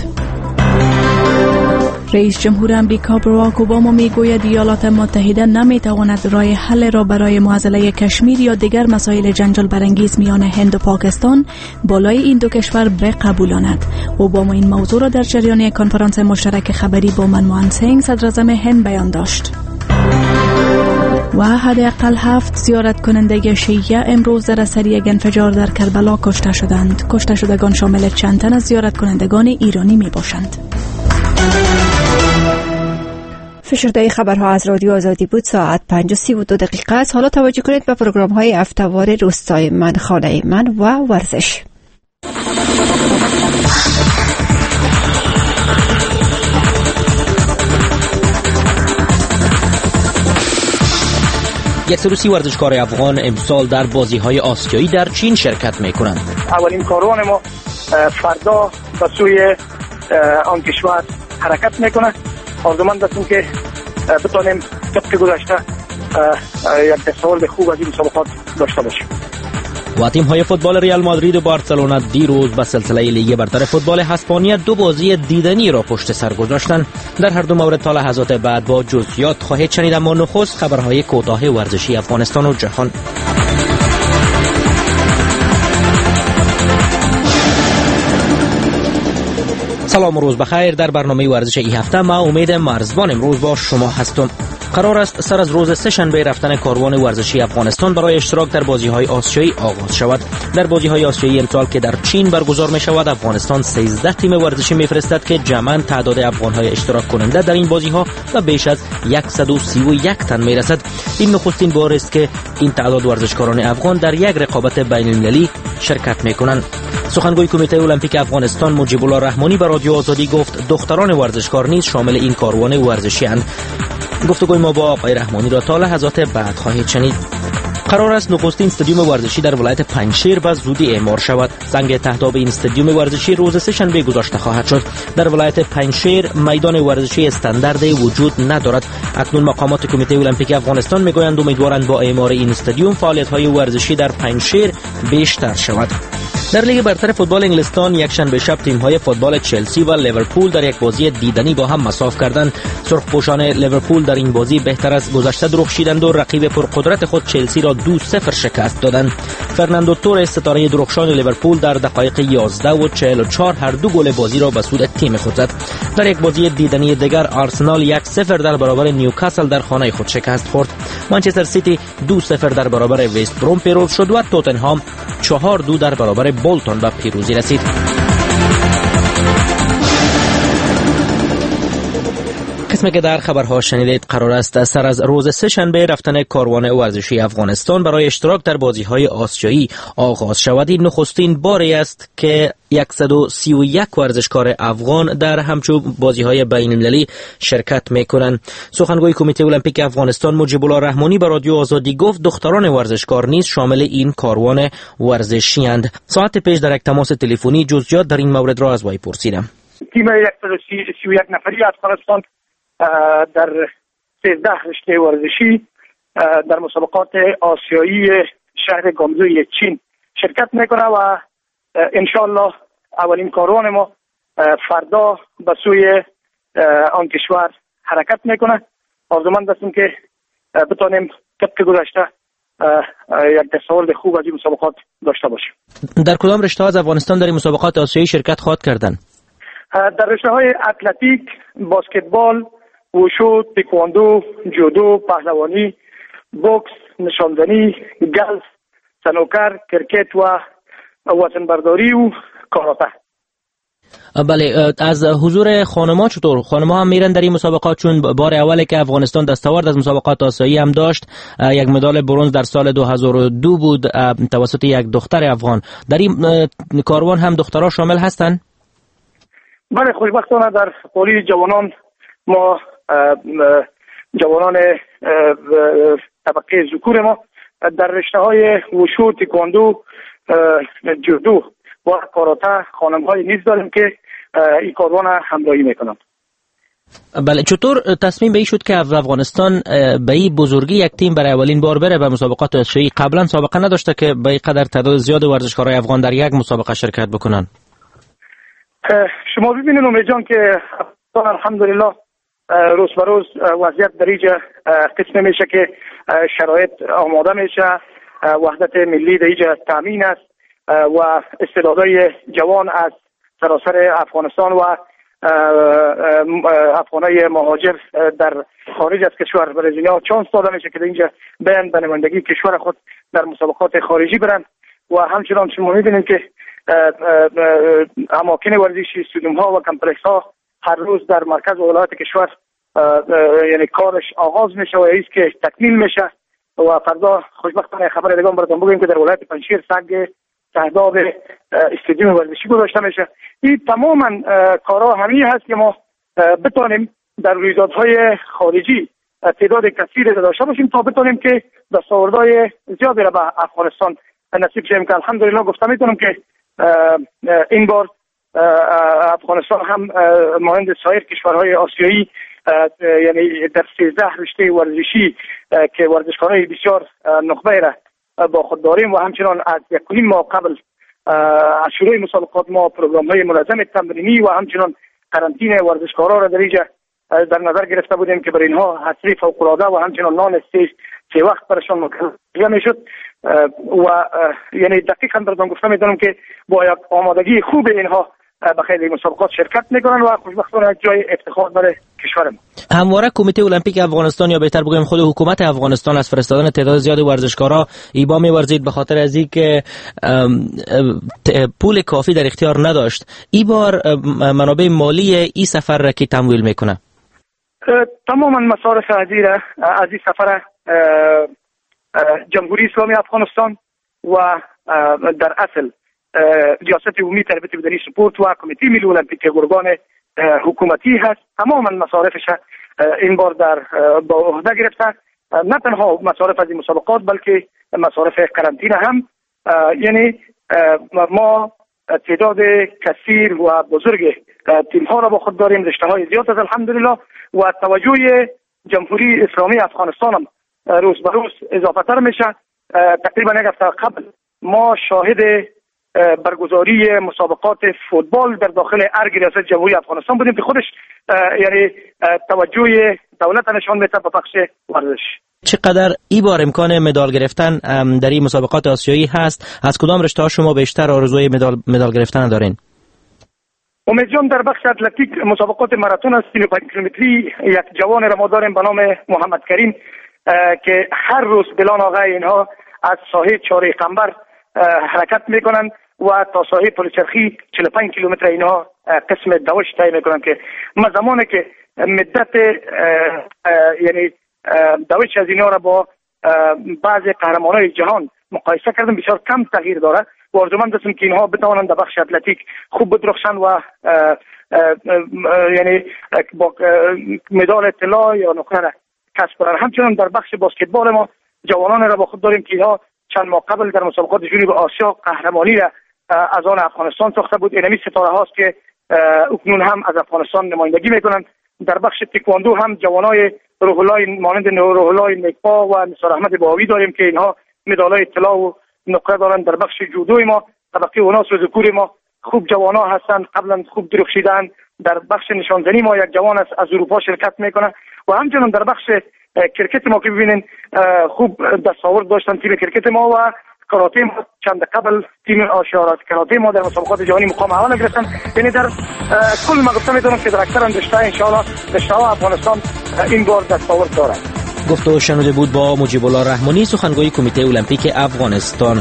رئیس جمهور امریکا باراک اوباما میگوید ایالات متحده نمیتواند راه حل را برای معضله کشمیر یا دیگر مسائل جنجال برانگیز میان هند و پاکستان بالای این دو کشور بقبولاند. اوباما این موضوع را در جریان کنفرانس مشترک خبری با منموهن سینگ صدر اعظم هند بیان داشت. و حداقل هفت زیارت کننده شیعه امروز در اثر یک انفجار در کربلا کشته شدند. کشته شدگان شامل چند تن از زیارت کنندگان ایرانی می باشند. فشرده خبرها از رادیو آزادی بود. ساعت پنج و سی و دو دقیقه است. حالا توجه کنید به پروگرام های هفته‌وار روستای من، خانه من و ورزش. صد و سی ورزشکار افغان امسال در بازی‌های آسیایی در چین شرکت می‌کنند. اولین کاروان ما فردا به سوی آن کشور حرکت می‌کند. آرزومند هستیم که بتانیم طبق گذشته یک دستاورد خوب از این مسابقات داشته باشیم. و تیم‌های فوتبال ریال مادرید و بارسلونا دیروز به سلسله لیگ برتر فوتبال اسپانیا دو بازی دیدنی را پشت سر گذاشتند. در هر دو مورد تا لحظات بعد با جزئیات خواهید شنید، اما نخست خبرهای کوتاه ورزشی افغانستان و جهان. سلام و روز بخیر. در برنامه ورزش این هفته ما امید مرزبان امروز با شما هستم. قرار است سر از روز سه شنبه رفتن کاروان ورزشی افغانستان برای اشتراک در بازی‌های آسیایی آغاز شود. در بازی‌های آسیایی امسال که در چین برگزار می‌شود، افغانستان سیزده تیم ورزشی می‌فرستد که جمعاً تعداد افغان‌های اشتراک کننده در این بازی‌ها و بیش از صد و سی و یک تن می‌رسد. این نخستین بار است که این تعداد ورزشکاران افغان در یک رقابت بین‌المللی شرکت می‌کنند. سخنگوی کمیته المپیک افغانستان مجیب الله رحمانی به رادیو آزادی گفت دختران ورزشکار نیز شامل این کاروان ورزشی اند. گفتگوی ما با آقای رحمانی را تا لحظات بعد خواهید شنید. قرار است نخستین استادیوم ورزشی در ولایت پنجشیر به زودی اعمار شود. سنگ تهداب این استادیوم ورزشی روز سه شنبه گذشته خواهد شد. در ولایت پنجشیر میدان ورزشی استانداردی وجود ندارد. اکنون مقامات کمیته المپیک افغانستان میگویند امیدوارند با اعمار این استادیوم فعالیت‌های ورزشی در پنجشیر بیشتر شود. در لیگ برتر فوتبال انگلستان یک شنبه شب تیم‌های فوتبال چلسی و لیورپول در یک بازی دیدنی با هم مساف کردند. سرخپوشان لیورپول در این بازی بهتر از گذشته درخشیدند و رقیب پرقدرت خود چلسی را دو صفر شکست دادند. فرناندو تورس ستاره درخشان لیورپول در دقایق یازده و چهل و چهار هر دو گل بازی را به سود تیم خود زد. در یک بازی دیدنی دیگر آرسنال یک صفر در برابر نیوکاسل در خانه خود شکست خورد. منچستر سیتی دو صفر در برابر وست بروم پیروز شد و توتنهام چهار دو در برابر بولتون به پیروزی رسید. قسمی که در خبرها شنیدید قرار است سر از روز سه شنبه رفتن کاروان ورزشی افغانستان برای اشتراک در بازی‌های آسیایی آغاز شود. این نخستین باری است که صد و سی و یک ورزشکار افغان در همچون بازی‌های بین‌المللی شرکت می‌کنند. سخنگوی کمیته المپیک افغانستان مجیب الله رحمانی به رادیو آزادی گفت دختران ورزشکار نیز شامل این کاروان ورزشی اند. ساعت پیش در یک تماس تلفنی جزئیات در این مورد را از وی پرسیدم. تیم صد و سی و یک نفری افغانستان در سیزده رشته ورزشی در مسابقات آسیایی شهر گامزوی چین شرکت میکنه و انشالله اولین کاروان ما فردا به سوی آن کشور حرکت میکنه. آرزومند هستیم که بتانیم طبق گذشته یک دستاورد خوب از این مسابقات داشته باشیم. در کدام رشته از افغانستان در این مسابقات آسیایی شرکت خواهد کردند؟ در رشته های اتلتیک، باسکتبال، وشو، تکواندو، جودو، پهلوانی، بوکس، نشاندنی، گلف، سنوکر، کرکت و وزنبرداری و کاراته. بله، از حضور خانم‌ها چطور؟ خانم‌ها هم میرن در این مسابقات؟ چون بار اولی که افغانستان دستاورد از مسابقات آسیایی هم داشت، یک مدال برنز در سال دو هزار و دو بود توسط یک دختر افغان. در این کاروان هم دخترها شامل هستند؟ بله، خوشبختانه در قولی جوانان ما جوانان طبقه ذکور ما در رشته های وشو، تکواندو، جودو و کاراته خانم های نیز داریم که این کاروان همراهی میکنند. بله، چطور تصمیم به این شد که افغانستان به این بزرگی یک تیم برای اولین بار بره به مسابقات آسیایی؟ قبلا سابقه نداشته که به این قدر تعداد زیاد ورزشکارای افغان در یک مسابقه شرکت بکنن؟ شما ببینید امید جان که الحمدلله روز به روز وضعیت در اینجا قسم میشه که شرایط آماده میشه، وحدت ملی در اینجا تامین است و استعدادهای جوان از سراسر افغانستان و افغانای مهاجر در خارج از کشور برای اینها چانس داده میشه که در اینجا بیان به نمایندگی کشور خود در مسابقات خارجی برن و همچنان شما میبینید که اماکن ورزشی، استادیوم ها و کمپلکس ها هر روز در مرکز ولایت کشور یعنی کارش آغاز میشه و ایست که تکمیل میشه و فردا خوشبختانه خبر دیگه براتون بگیم که در ولایت پنجشیر سگ تهداب استادیوم ورزشی گذاشته میشه. این تماما کارها همین هست که ما بتونیم در رویدادهای خارجی تعداد کثیری داشته باشیم تا بتونیم که دستاوردهای زیادی را به افغانستان نصیب شه. که الحمدلله گفته میتونم که این بار افغانستان هم مانند سایر کشورهای آسیایی یعنی در سیزده رشته ورزشی که ورزشکارای بسیار نخبه را با خود داریم و همچنان از یک و نیم ماه قبل از شروع مسابقات ما پروگرام های منظم تمرینی و همچنان قرنطینه ورزشکارا را در اینجا در نظر گرفته بودیم که برای اینها حصری فوق العاده و همچنان نان سه سه وقت برشان مکرر میشد و یعنی دقیقاً براتون گفتم میتونم که با یک آمادگی خوب اینها به خیلی مسابقات شرکت میکنن و خوشبختانه یک جای افتخار برای کشور ما. همواره کمیته المپیک افغانستان یا بهتر بگویم خود حکومت افغانستان از فرستادن تعداد زیاد ورزشکارا ایبا می‌ورزید به خاطر از اینکه پول کافی در اختیار نداشت. این بار منابع مالی این سفر را کی تمویل میکنه؟ تماما مصارف ازیره از این سفر جمهوری اسلامی افغانستان و در اصل ریاست عمومی تربیت بدنی سپورت و کمیته ملی المپیک ارگان حکومتی هست. تماما مصارفش این بار در با عهده گرفته، نه تنها مصارف از این مسابقات بلکه مصارف قرنطینه هم. یعنی ما تعداد کثیر و بزرگ تیم ها را با خود داریم، رشته های زیاد از الحمدلله و توجه جمهوری اسلامی افغانستان هم روز به روز اضافه تر میشه. تقریبا یک هفته قبل ما شاهد برگزاری مسابقات فوتبال در داخل ارگ ریاست جمهوری افغانستان بودیم که خودش یعنی توجه دولت نشان میده به بخش ورزش. چقدر این بار امکان مدال گرفتن در این مسابقات آسیایی هست؟ از کدام رشته ها شما بیشتر آرزوی مدال مدال گرفتن دارین؟ امید جان در بخش اتلتیک مسابقات ماراتون است سی و پنج کیلومتری یک جوان را ما داریم به نام محمد کریم که هر روز بلان آقای اینها از ساحه چهار قنبر حرکت میکنن و تا ساحه پلچرخی چهل و پنج کیلومتر اینها قسم دوش طی میکنن که ما زمانی که مدت یعنی دوش از اینها را با بعضی قهرمانای جهان مقایسه کردم بسیار کم تغییر داره و آرزومند هستم که اینها بتوانند در بخش اتلتیک خوب بدرخشند و اه اه اه یعنی با مدال طلا یا نقره را کسب کنند. همچنین در بخش بسکتبال ما جوانان را با خود داریم که اینها چند ماه قبل در مسابقات جنوب آسیا قهرمانی را از آن افغانستان ساخته بود. اینمی ستاره هاست که اکنون هم از افغانستان نمایندگی میکنند. در بخش تکواندو هم جوانای روح الله مانند روح الله نیکپا و نثار احمد باوی داریم که اینها مدالای طلا و نقره دارند. در بخش جودوی ما طبقه اوناس و ذکور ما خوب جوانا هستند، قبلا خوب درخشیدن. در بخش نشانزنی ما یک جوان از, از اروپا شرکت میکنه و همچنین در بخش کرکت ما که ببینین خوب دستاورد داشتن تیم کرکت ما و کاراته ما چند قبل تیم آشارات کاراته ما در مسابقات جهانی مقام اول گرفتن. یعنی در کل ما گفتم میتونم که در اکثر رشته ان شاء الله رشته افغانستان این بار دستاورد دارد. گفت و شنوده بود با مجیب الله رحمانی، سخنگوی کمیته المپیک افغانستان.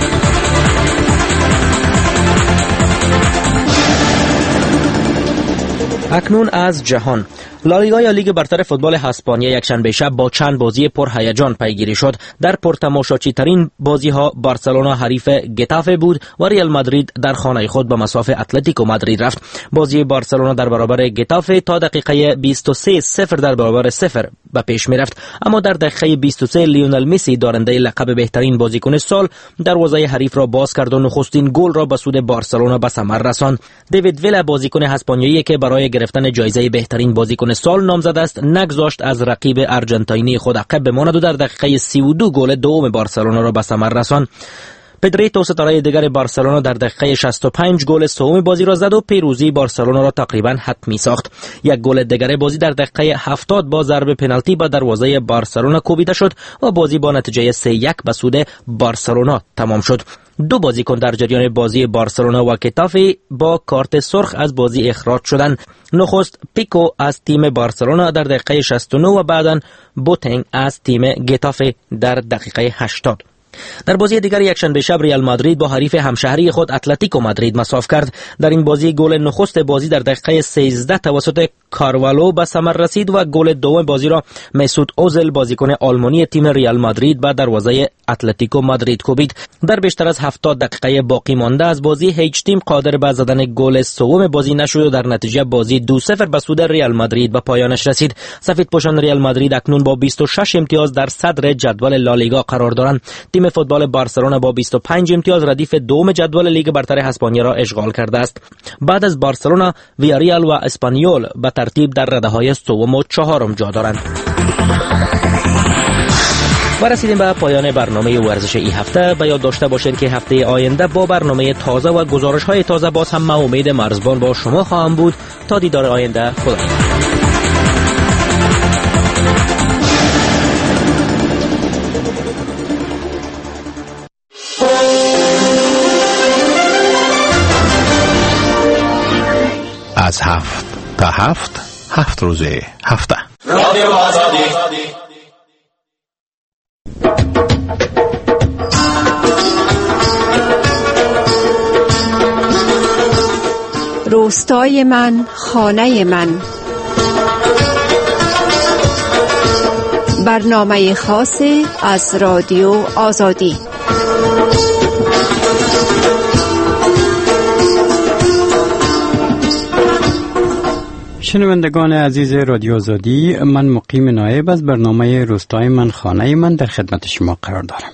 اکنون از جهان. لالیگا یا لیگ برتر فوتبال اسپانیا یکشنبه شب با چند بازی پرهیجان پیگیری شد. در پرتماشاچی ترین بازی ها بارسلونا حریف گتافه بود و ریال مادرید در خانه خود به مصاف اتلتیکو مادرید رفت. بازی بارسلونا در برابر گتافه تا دقیقه بیست و سه صفر در برابر صفر به پیش می رفت، اما در دقیقه بیست و سه لیونل مسی دارنده لقب بهترین بازیکن سال دروازه حریف را باز کرد و نخستین گل را به سود بارسلونا به ثمر رساند. دیوید ویلا بازیکن اسپانیایی که برای گرفتن جایزه بهترین بازیکن سال نامزد است نگذاشت از رقیب ارژانتینی خود عقب بماند و در دقیقه سی و دو گل دوم بارسلونا را به ثمر رساند. پدریتو ستاره دیگر بارسلونا در دقیقه شصت و پنج گل سوم بازی را زد و پیروزی بارسلونا را تقریبا حتمی ساخت. یک گل دیگر بازی در دقیقه هفتاد با ضربه پنالتی به دروازه بارسلونا کوبیده شد و بازی با نتیجه سه یک به سود بارسلونا تمام شد. دو بازیکن در جریان بازی بارسلونا و گتافه با کارت سرخ از بازی اخراج شدند. نخست پیکو از تیم بارسلونا در دقیقه شصت و نه و بعداً بوتنگ از تیم گتافه در دقیقه هشتاد. در بازی دیگر یکشنبه شب ریال مادرید با حریف همشهری خود اتلتیکو مادرید مساف کرد. در این بازی گل نخست بازی در دقیقه سیزده توسط کاروالو به ثمر رسید و گل دوم بازی را مسعود اوزل بازیکن آلمانی تیم ریال مادرید به دروازه اتلتیکو مادرید کوبید. در بیشتر از هفتاد دقیقه باقی مانده از بازی هیچ تیم قادر به زدن گل سوم بازی نشد و در نتیجه بازی دو صفر به سود ریال مادرید به پایانش رسید. سفیدپوشان ریال مادرید اکنون با بیست و شش امتیاز در صدر جدول لالیگا قرار دارند. تیم فوتبال بارسلونا با بیست و پنج امتیاز ردیف دوم جدول لیگ برتر اسپانیا را اشغال کرده است. بعد از بارسلونا، ویاریال و اسپانیول به ترتیب در رده‌های سوم و چهارم جا دارند. و رسیدیم به پایان برنامه ورزش این هفته. به یاد داشته باشید که هفته آینده با برنامه تازه و گزارش‌های تازه باز هم من امید مرزبان با شما خواهم بود. تا دیدار آینده، خدا از هفت تا هفت هفت روزه هفته رادیو آزادی. روستای من، خانه من. برنامه خاصی از رادیو آزادی. شنوندگان عزیز رادیو آزادی، من مقیم نایب از برنامه روستای من، خانه من در خدمت شما قرار دارم.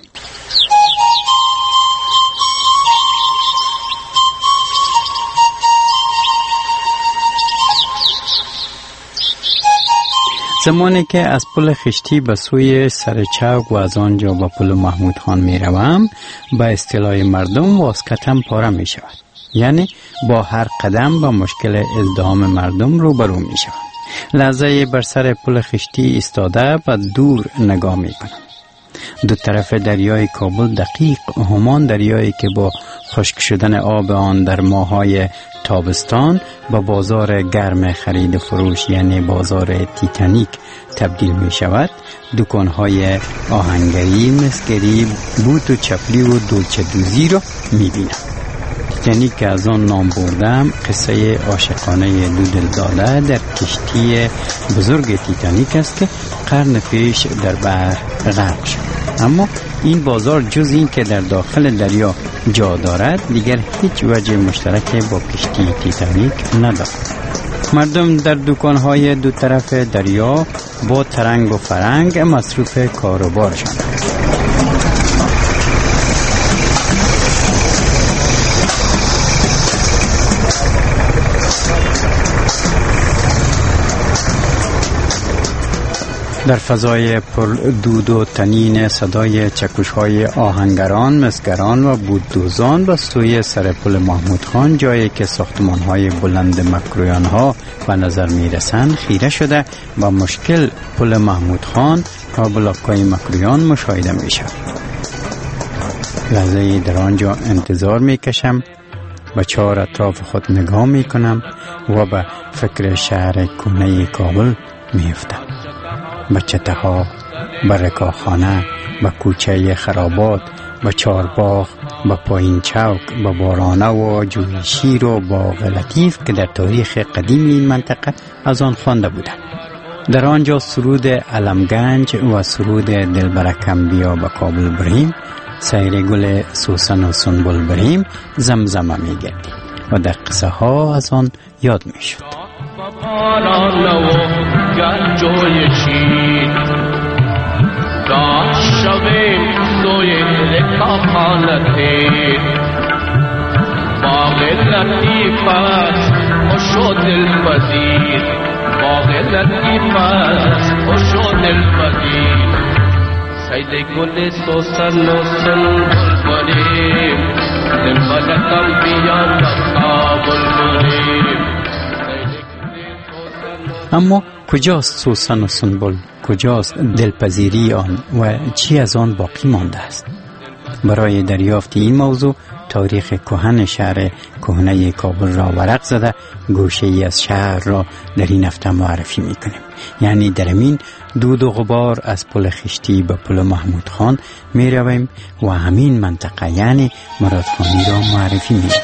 زمانی که از پل خشتی به سوی سرچوک و از آنجا به پل محمود خان می روم، به اصطلاح مردم واسکتم پاره می شود. یعنی با هر قدم با مشکل ازدحام مردم روبرو می شود. لحظه بر سر پل خشتی ایستاده و دور نگاه می کنم. دو طرف دریای کابل دقیق همان دریایی که با خشک شدن آب آن در ماهای تابستان به بازار گرم خرید فروش یعنی بازار تیتانیک تبدیل می شود. دکانهای آهنگری، مسگری، بوت و چپلی و دولچه دوزی را می بینم. تیتانیک که از آن نام بردم قصه عاشقانه دو دلداده در کشتی بزرگ تیتانیک است که قرن پیش در بحر غرق شد. اما این بازار جز این که در داخل دریا جا دارد دیگر هیچ وجه مشترک با کشتی تیتانیک ندارد. مردم در دکانهای دو طرف دریا با ترنگ و فرنگ مصروف کاروبار شدند. در فضای پر دود و تنین صدای چکش‌های آهنگران، مسگران و بوددوزان به سوی سر پل محمود خان، جایی که ساختمان‌های بلند مکرویان‌ها به نظر می‌رسند، خیره شده با مشکل پل محمود خان و بلاک‌های مکرویان مشاهده می‌شود. لحظه‌ای در آنجا انتظار می‌کشم، به چهار اطراف خود نگاه می‌کنم و به فکر شهر کهنه کابل می‌افتم. به چته ها، به رکاخانه، به کوچه خرابات، به چارباغ، به پایین چوک، به بارانه و جوی شیر و باغ لطیف که در تاریخ قدیم این منطقه از آن خوانده بودند. در آنجا سرود علمگنج و سرود دلبرکم بیا به کابل بریم، سیر گل سوسن و سنبل بریم زمزمه می گردیم و در قصه ها از آن یاد می شد. گنج و شیر داشت شویم سوی رکاخانه تیر، باغ لطیف است خوش و دلپذیر، باغ لطیف است خوش و دلپذیر، سید گل سوسن و سنبل بریم، دلبرکم بیا به کابل بریم. اما کجاست سوسن و سنبل؟ کجاست دلپذیری آن و چی از آن باقی مانده است؟ برای دریافت این موضوع تاریخ کهن شهر کهنه کابل را ورق زده گوشه ای از شهر را در این هفته معرفی میکنیم. یعنی در این دود و غبار از پل خشتی به پل محمود خان می رویم و همین منطقه یعنی مرادخانی را معرفی میکنیم.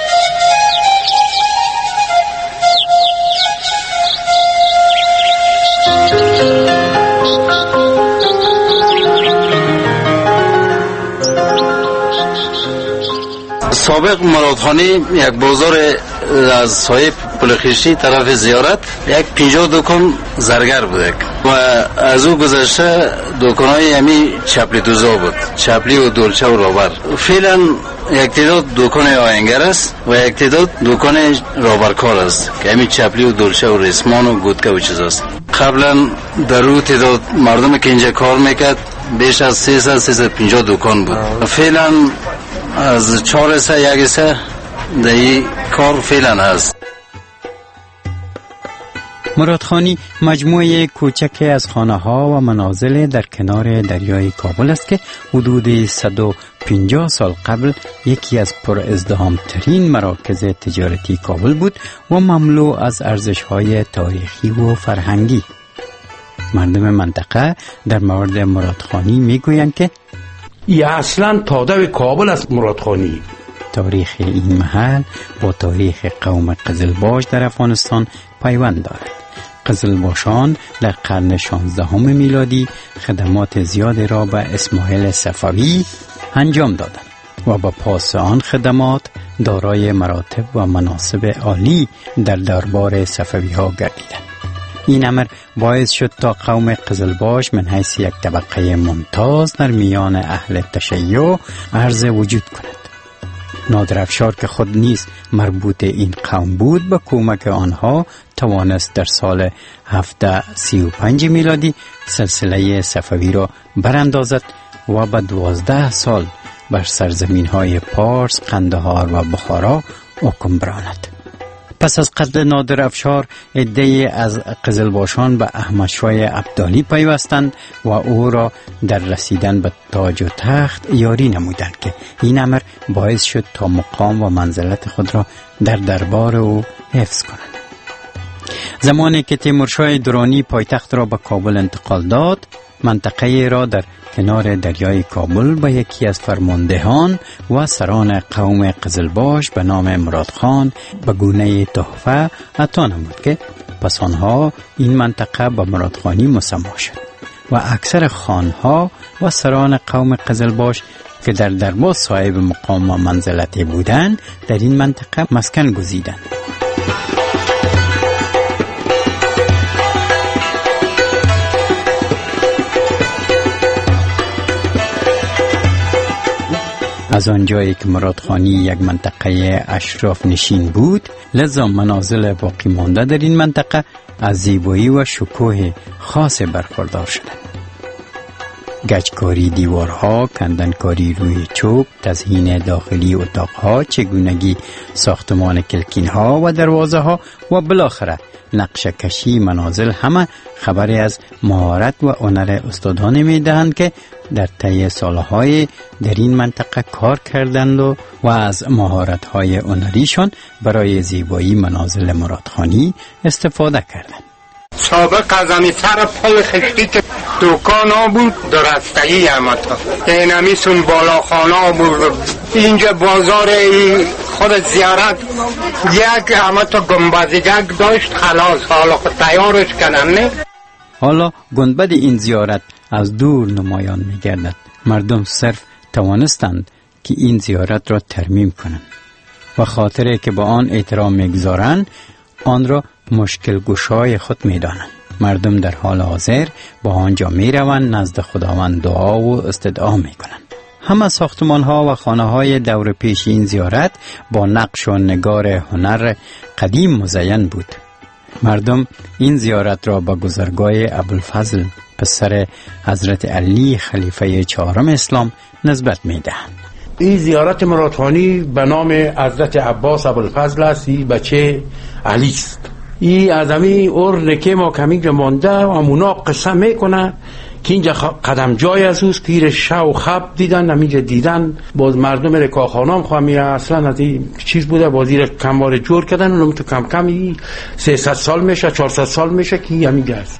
سابق مرادخانی یک بازار از سایه پل خشتی طرف زیارت یک پنجاه دکان زرگر بوده و از او گذشته دکانهای همی چپلی دوزا بود، چپلی و دولچه و رابر. فعلا یک تعداد دکان آهنگر است و یک تعداد دکان رابرکار است که همی چپلی و دولچه و رسمان و گودکه و چیز است. قبلا در او تعداد مردم که اینجا کار میکرد بیش از سیصد سیصد و پنجاه دکان بود. فعلا از چهار سه یک سه دهی کار فعلا هست. مرادخانی مجموعه کوچک از خانه ها و منازل در کنار دریای کابل است که حدود صد و پنجاه سال قبل یکی از پر ازدحام ترین مراکز تجارتی کابل بود و مملو از ارزش های تاریخی و فرهنگی. مردم منطقه در مورد مرادخانی می گویند که ای اصلا تاده کابل است مرادخانی. تاریخ این محل با تاریخ قوم قزلباش در افغانستان پیوند دارد. قزلباشان در قرن شانزدهم میلادی خدمات زیاد را به اسماعیل صفوی انجام دادند و با پاس آن خدمات دارای مراتب و مناصب عالی در دربار صفوی ها گردیدند. این امر باعث شد تا قوم قزلباش من حیث یک طبقه ممتاز در میان اهل تشیع عرض وجود کند. نادر افشار که خود نیز مربوط این قوم بود به کمک آنها توانست در سال هفتصد و سی و پنج میلادی سلسله صفوی را براندازد و به دوازده سال بر سرزمین های پارس، قندهار و بخارا حکم براند. پس از قتل نادر افشار عده‌ای از قزلباشان به احمد شاه ابدالی پیوستند و او را در رسیدن به تاج و تخت یاری نمودند که این امر باعث شد تا مقام و منزلت خود را در دربار او حفظ کنند. زمانی که تیمورشاه درانی پایتخت را به کابل انتقال داد، منطقه را در کنار دریای کابل به یکی از فرماندهان و سران قوم قزلباش به نام مراد خان به گونه تحفه عطا نمود که پس آنها این منطقه به مرادخانی مسما شد و اکثر خانها و سران قوم قزلباش که در دربار صاحب مقام و منزلتی بودند در این منطقه مسکن گزیدند. از آنجایی که مرادخانی یک منطقه اشراف نشین بود، لذا منازل باقی مانده در این منطقه از زیبایی و شکوه خاص برخوردار شدند. گچکاری دیوارها، کندنکاری روی چوب، تزیین داخلی اتاقها، چگونگی ساختمان کلکینها و دروازه ها و بالاخره نقشه کشی منازل همه خبری از مهارت و هنر استادانی می دهند که در طی سالهای در این منطقه کار کردند و, و از مهارت‌های هنریشان برای زیبایی منازل مرادخانی استفاده کردند. سابق از همی سر پل خشتی که دوکان ها بود درستگی همتا اینمی سون بالاخانه بود. اینجا بازار خود زیارت یک همتا گنبدیگک داشت، خلاص حالا خود تیارش کنن نه. حالا گنبد این زیارت از دور نمایان می گردد. مردم صرف توانستند که این زیارت را ترمیم کنند و خاطره که با آن احترام می گذارند آن را مشکل گشای خود می دانند. مردم در حال حاضر با آنجا می روند، نزد خداوند دعا و استدعا می کنند. همه ساختمان ها و خانه های دور پیش این زیارت با نقش و نگار هنر قدیم مزین بود. مردم این زیارت را به گذرگاه ابوالفضل پسر حضرت علی خلیفه چهارم اسلام نسبت می دهند. این زیارت مرادخانی به نام حضرت عباس ابوالفضل است. این بچه علی است. این از همین اور نکه ما کمی مانده و همونا قصه میکنه که اینجا قدم جای از اوست. پیر شه و خب دیدن، همینجا دیدن. باز مردم رکاخانه هم خواهی اصلا از این چیز بوده، بازی را کموار جور کردن. اونم تو کم کم سیصد سال میشه، چهارصد سال میشه که همینجا است.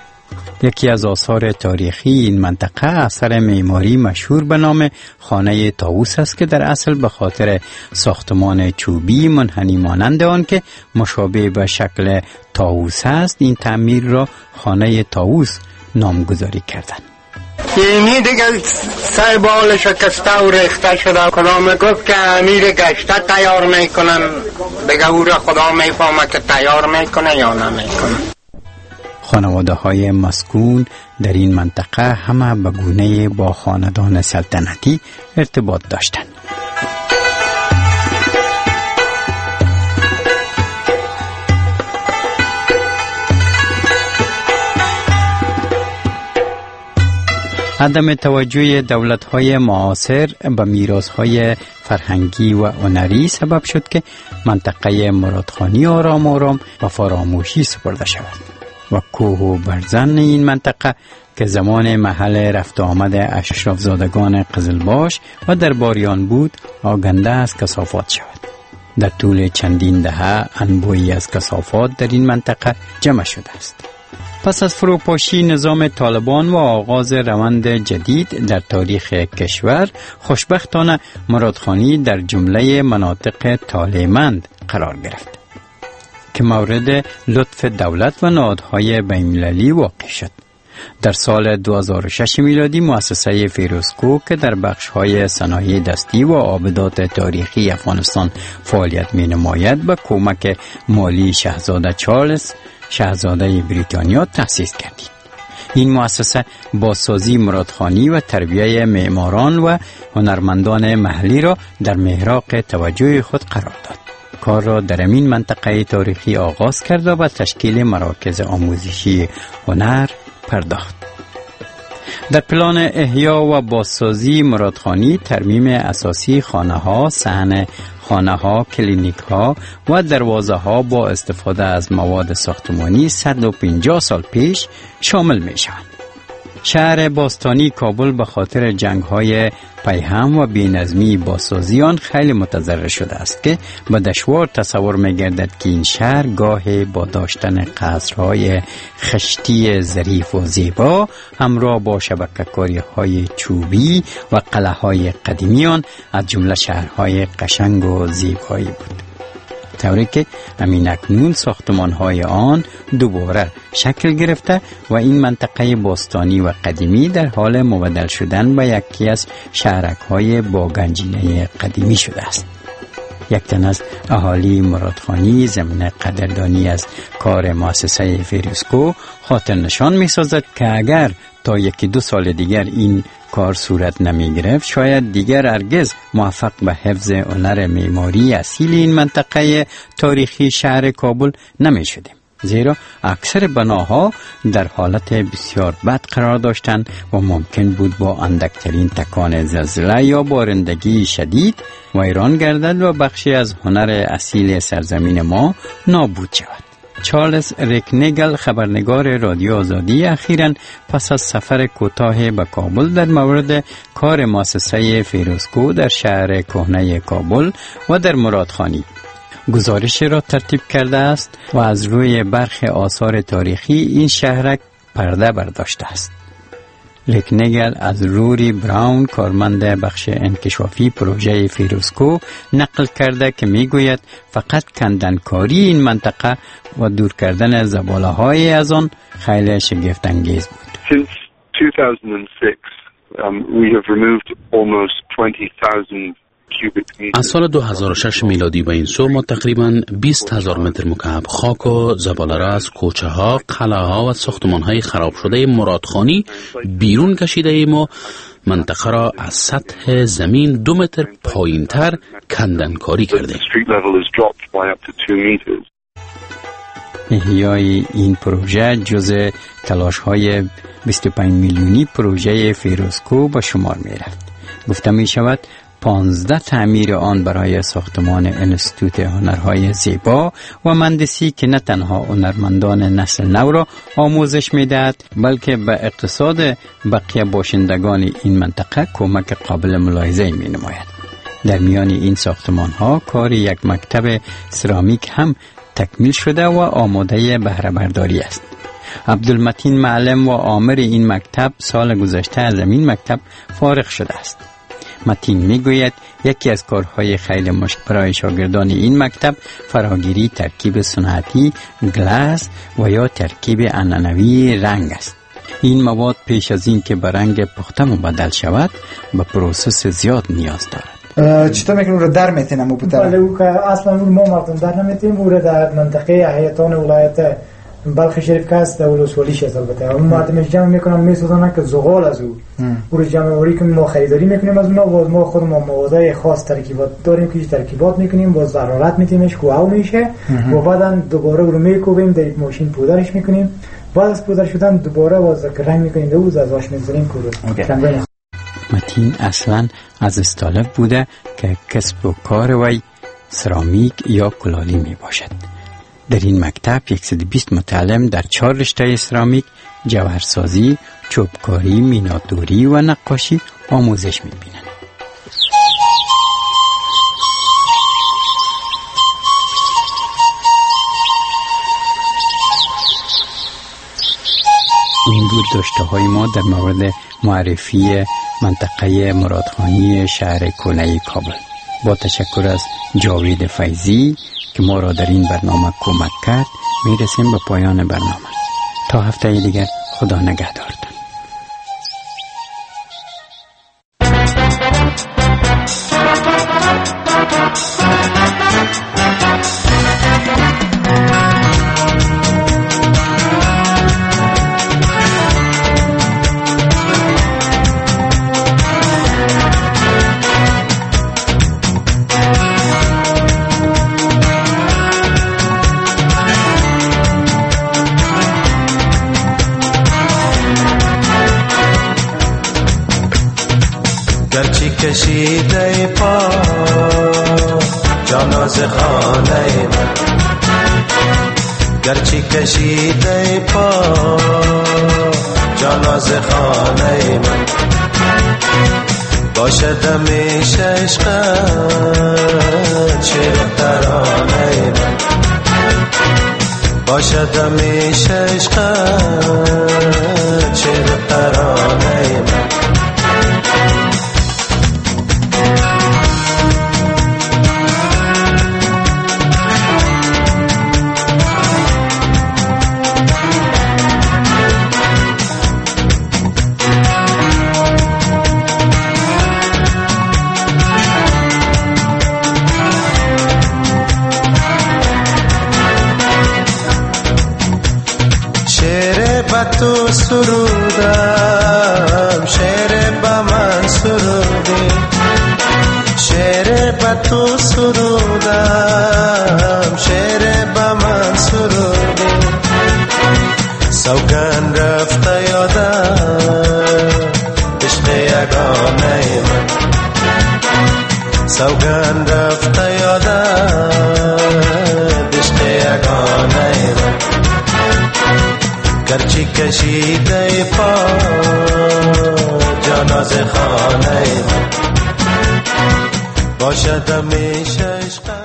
یکی از آثار تاریخی این منطقه اثر معماری مشهور به نام خانه طاووس است که در اصل به خاطر ساختمان چوبی منحنی مانند آن که مشابه به شکل طاووس است این تعمیر را خانه طاووس نامگذاری کردند. اینی دیگه سر بال شکسته و ریخته شده. خدا میگفت که امیر گشته تیار میکنن، دیگه او را خدا میفهمه که تیار میکنه یا نمیکنه. خانواده های مسکون در این منطقه همه به گونه با خاندان سلطنتی ارتباط داشتند. عدم توجه دولت‌های معاصر به میراث‌های فرهنگی و هنری سبب شد که منطقه مرادخانی آرام آرام و فراموشی سپرده شود و کوه و برزن این منطقه که زمان محل رفت آمد اشرافزادگان قزلباش و درباریان بود آگنده از کثافات شود. در طول چندین دهه انبوهی از کثافات در این منطقه جمع شده است. پس از فروپاشی نظام طالبان و آغاز روند جدید در تاریخ کشور، خوشبختانه مرادخانی در جمله مناطق طالع‌مند قرار گرفت که مورد لطف دولت و نهادهای بین‌المللی واقع شد. در سال دو هزار و شش میلادی مؤسسه فیروزکوه که در بخش‌های صنایع دستی و آبدات تاریخی افغانستان فعالیت می‌نماید به کمک مالی شاهزاده چارلز شاهزاده بریتانیا تأسیس کردید. این مؤسسه بازسازی مرادخانی و تربیت معماران و هنرمندان محلی را در محراق توجه خود قرار داد. کار را در این منطقه تاریخی آغاز کرد و به تشکیل مراکز آموزشی هنر پرداخت. در پلان احیا و بازسازی مرادخانی ترمیم اساسی خانه ها، صحن خانه ها، کلینیک ها و دروازه ها با استفاده از مواد ساختمانی صد و پنجاه سال پیش شامل می شوند. شهر باستانی کابل به خاطر جنگ‌های پیهم و بی‌نظمی بازسازی آن خیلی متضرر شده است که به دشوار تصور می‌گردد که این شهر گاه با داشتن قصرهای خشتی ظریف و زیبا همراه با شبکه‌کاری‌های چوبی و قلعه‌های قدیمی آن از جمله شهرهای قشنگ و زیبایی بود، طوری که همین اکنون ساختمان‌های آن دوباره شکل گرفته و این منطقه باستانی و قدیمی در حال مبدل شدن به یکی از شهرک‌های با گنجینه قدیمی شده است. یک تن از اهالی مرادخانی ضمن قدردانی از کار مؤسسه فیروزکو خاطر نشان می سازد که اگر تا یکی دو سال دیگر این کار صورت نمی گرفت شاید دیگر هرگز موفق به حفظ هنر معماری اصیل این منطقه تاریخی شهر کابل نمی شدیم، زیرا اکثر بناها در حالت بسیار بد قرار داشتند و ممکن بود با اندکترین تکان زلزله یا بارندگی شدید ویران گردد و بخشی از هنر اصیل سرزمین ما نابود شود. چارلز ریکنگل خبرنگار رادیو آزادی اخیراً پس از سفر کوتاه به کابل در مورد کار مؤسسه فیروزکو در شهر کهنه کابل و در مرادخانی گزارش را ترتیب کرده است و از روی برخی آثار تاریخی این شهرک پرده برداشته است. لیکنگل از روری براون کارمند بخش انکشافی پروژه فیروزکو نقل کرده که میگوید فقط کندنکاری این منطقه و دور کردن زباله های از آن خیلی شگفت انگیز بود. Since two thousand six, um, we have removed almost twenty thousand از سال دو هزار و شش میلادی به این سو ما تقریباً بیست هزار متر مکعب خاک و زباله را از کوچه ها، قلعه ها و ساختمان های خراب شده مرادخانی بیرون کشیده ایم و منطقه را از سطح زمین دو متر پایین تر کندنکاری کرده. احیای این پروژه جزء تلاش های بیست و پنج میلیونی پروژه فیروزکو به شمار می رفت. گفته می شود پانزده تعمیر آن برای ساختمان انستیتوت هنرهای زیبا و مهندسی که نه تنها هنرمندان نسل نو را آموزش می‌دهد بلکه به اقتصاد بقیه باشندگان این منطقه کمک قابل ملاحظه می‌نماید. در میان این ساختمان‌ها کار یک مکتب سرامیک هم تکمیل شده و آماده بهره برداری است. عبدالمتین معلم و آمر این مکتب سال گذشته از این مکتب فارغ شده است. متین میگوید یکی از کارهای خیلی مشکل برای شاگردان این مکتب فراگیری ترکیب سنتی گلاس و یا ترکیب عنعنوی رنگ است. این مواد پیش از این که به رنگ پخته مبدل شود به پروسس زیاد نیاز دارد. چطور میکنیم رو در میتونم او بودن؟ بله او که اصلا او ما مردم در نمیتونیم او رو در منطقه حیاتان ولایت بلخ شریف که هست ولسوالی شد البته اون مردمش جمع میکنن میسازن که زغال از او او رو جمع آوری کنیم ما خریداری میکنیم از اونا و ما خود ما موادای خاص ترکیبات داریم که ترکیبات میکنیم با ضرورت میتیمش کوه میشه و بعدا دوباره او رو میکوبیم در یک ماشین پودرش میکنیم بعد از پودر شدن دوباره باز رنگ میکنیم دوز از آش میذاریم کورو. متین اصلا از استالف بوده که کسب و کار وی سرامیک یا کلالی میباشد. در این مکتب صد و بیست متعلم در چهار رشته سرامیک، جوهرسازی، چوبکاری، میناتوری و نقاشی آموزش می‌بینند. این بود داشته‌های ما در مورد معرفی منطقه مرادخانی شهر کهنه کابل. با تشکر از جاوید فیضی که ما را در این برنامه کمک کرد میرسیم به پایان برنامه. تا هفته دیگر خدا نگهدارتان. کشیده پا جاناز خانه من گرچه کشیده پا جاناز خانه من باشد همیشه عشقت شعر و ترانه من باشد همیشه عشقت شعر و ترانه من تو سرودم شعر با من سرودی شعر با تو سرودم شعر با من سرودی سوگند رفته یادم عشق یگانه من سوگند رفته یادم عشق یگانه من گرچه کشیده پا جاناز خانه من باشد همیشه عشق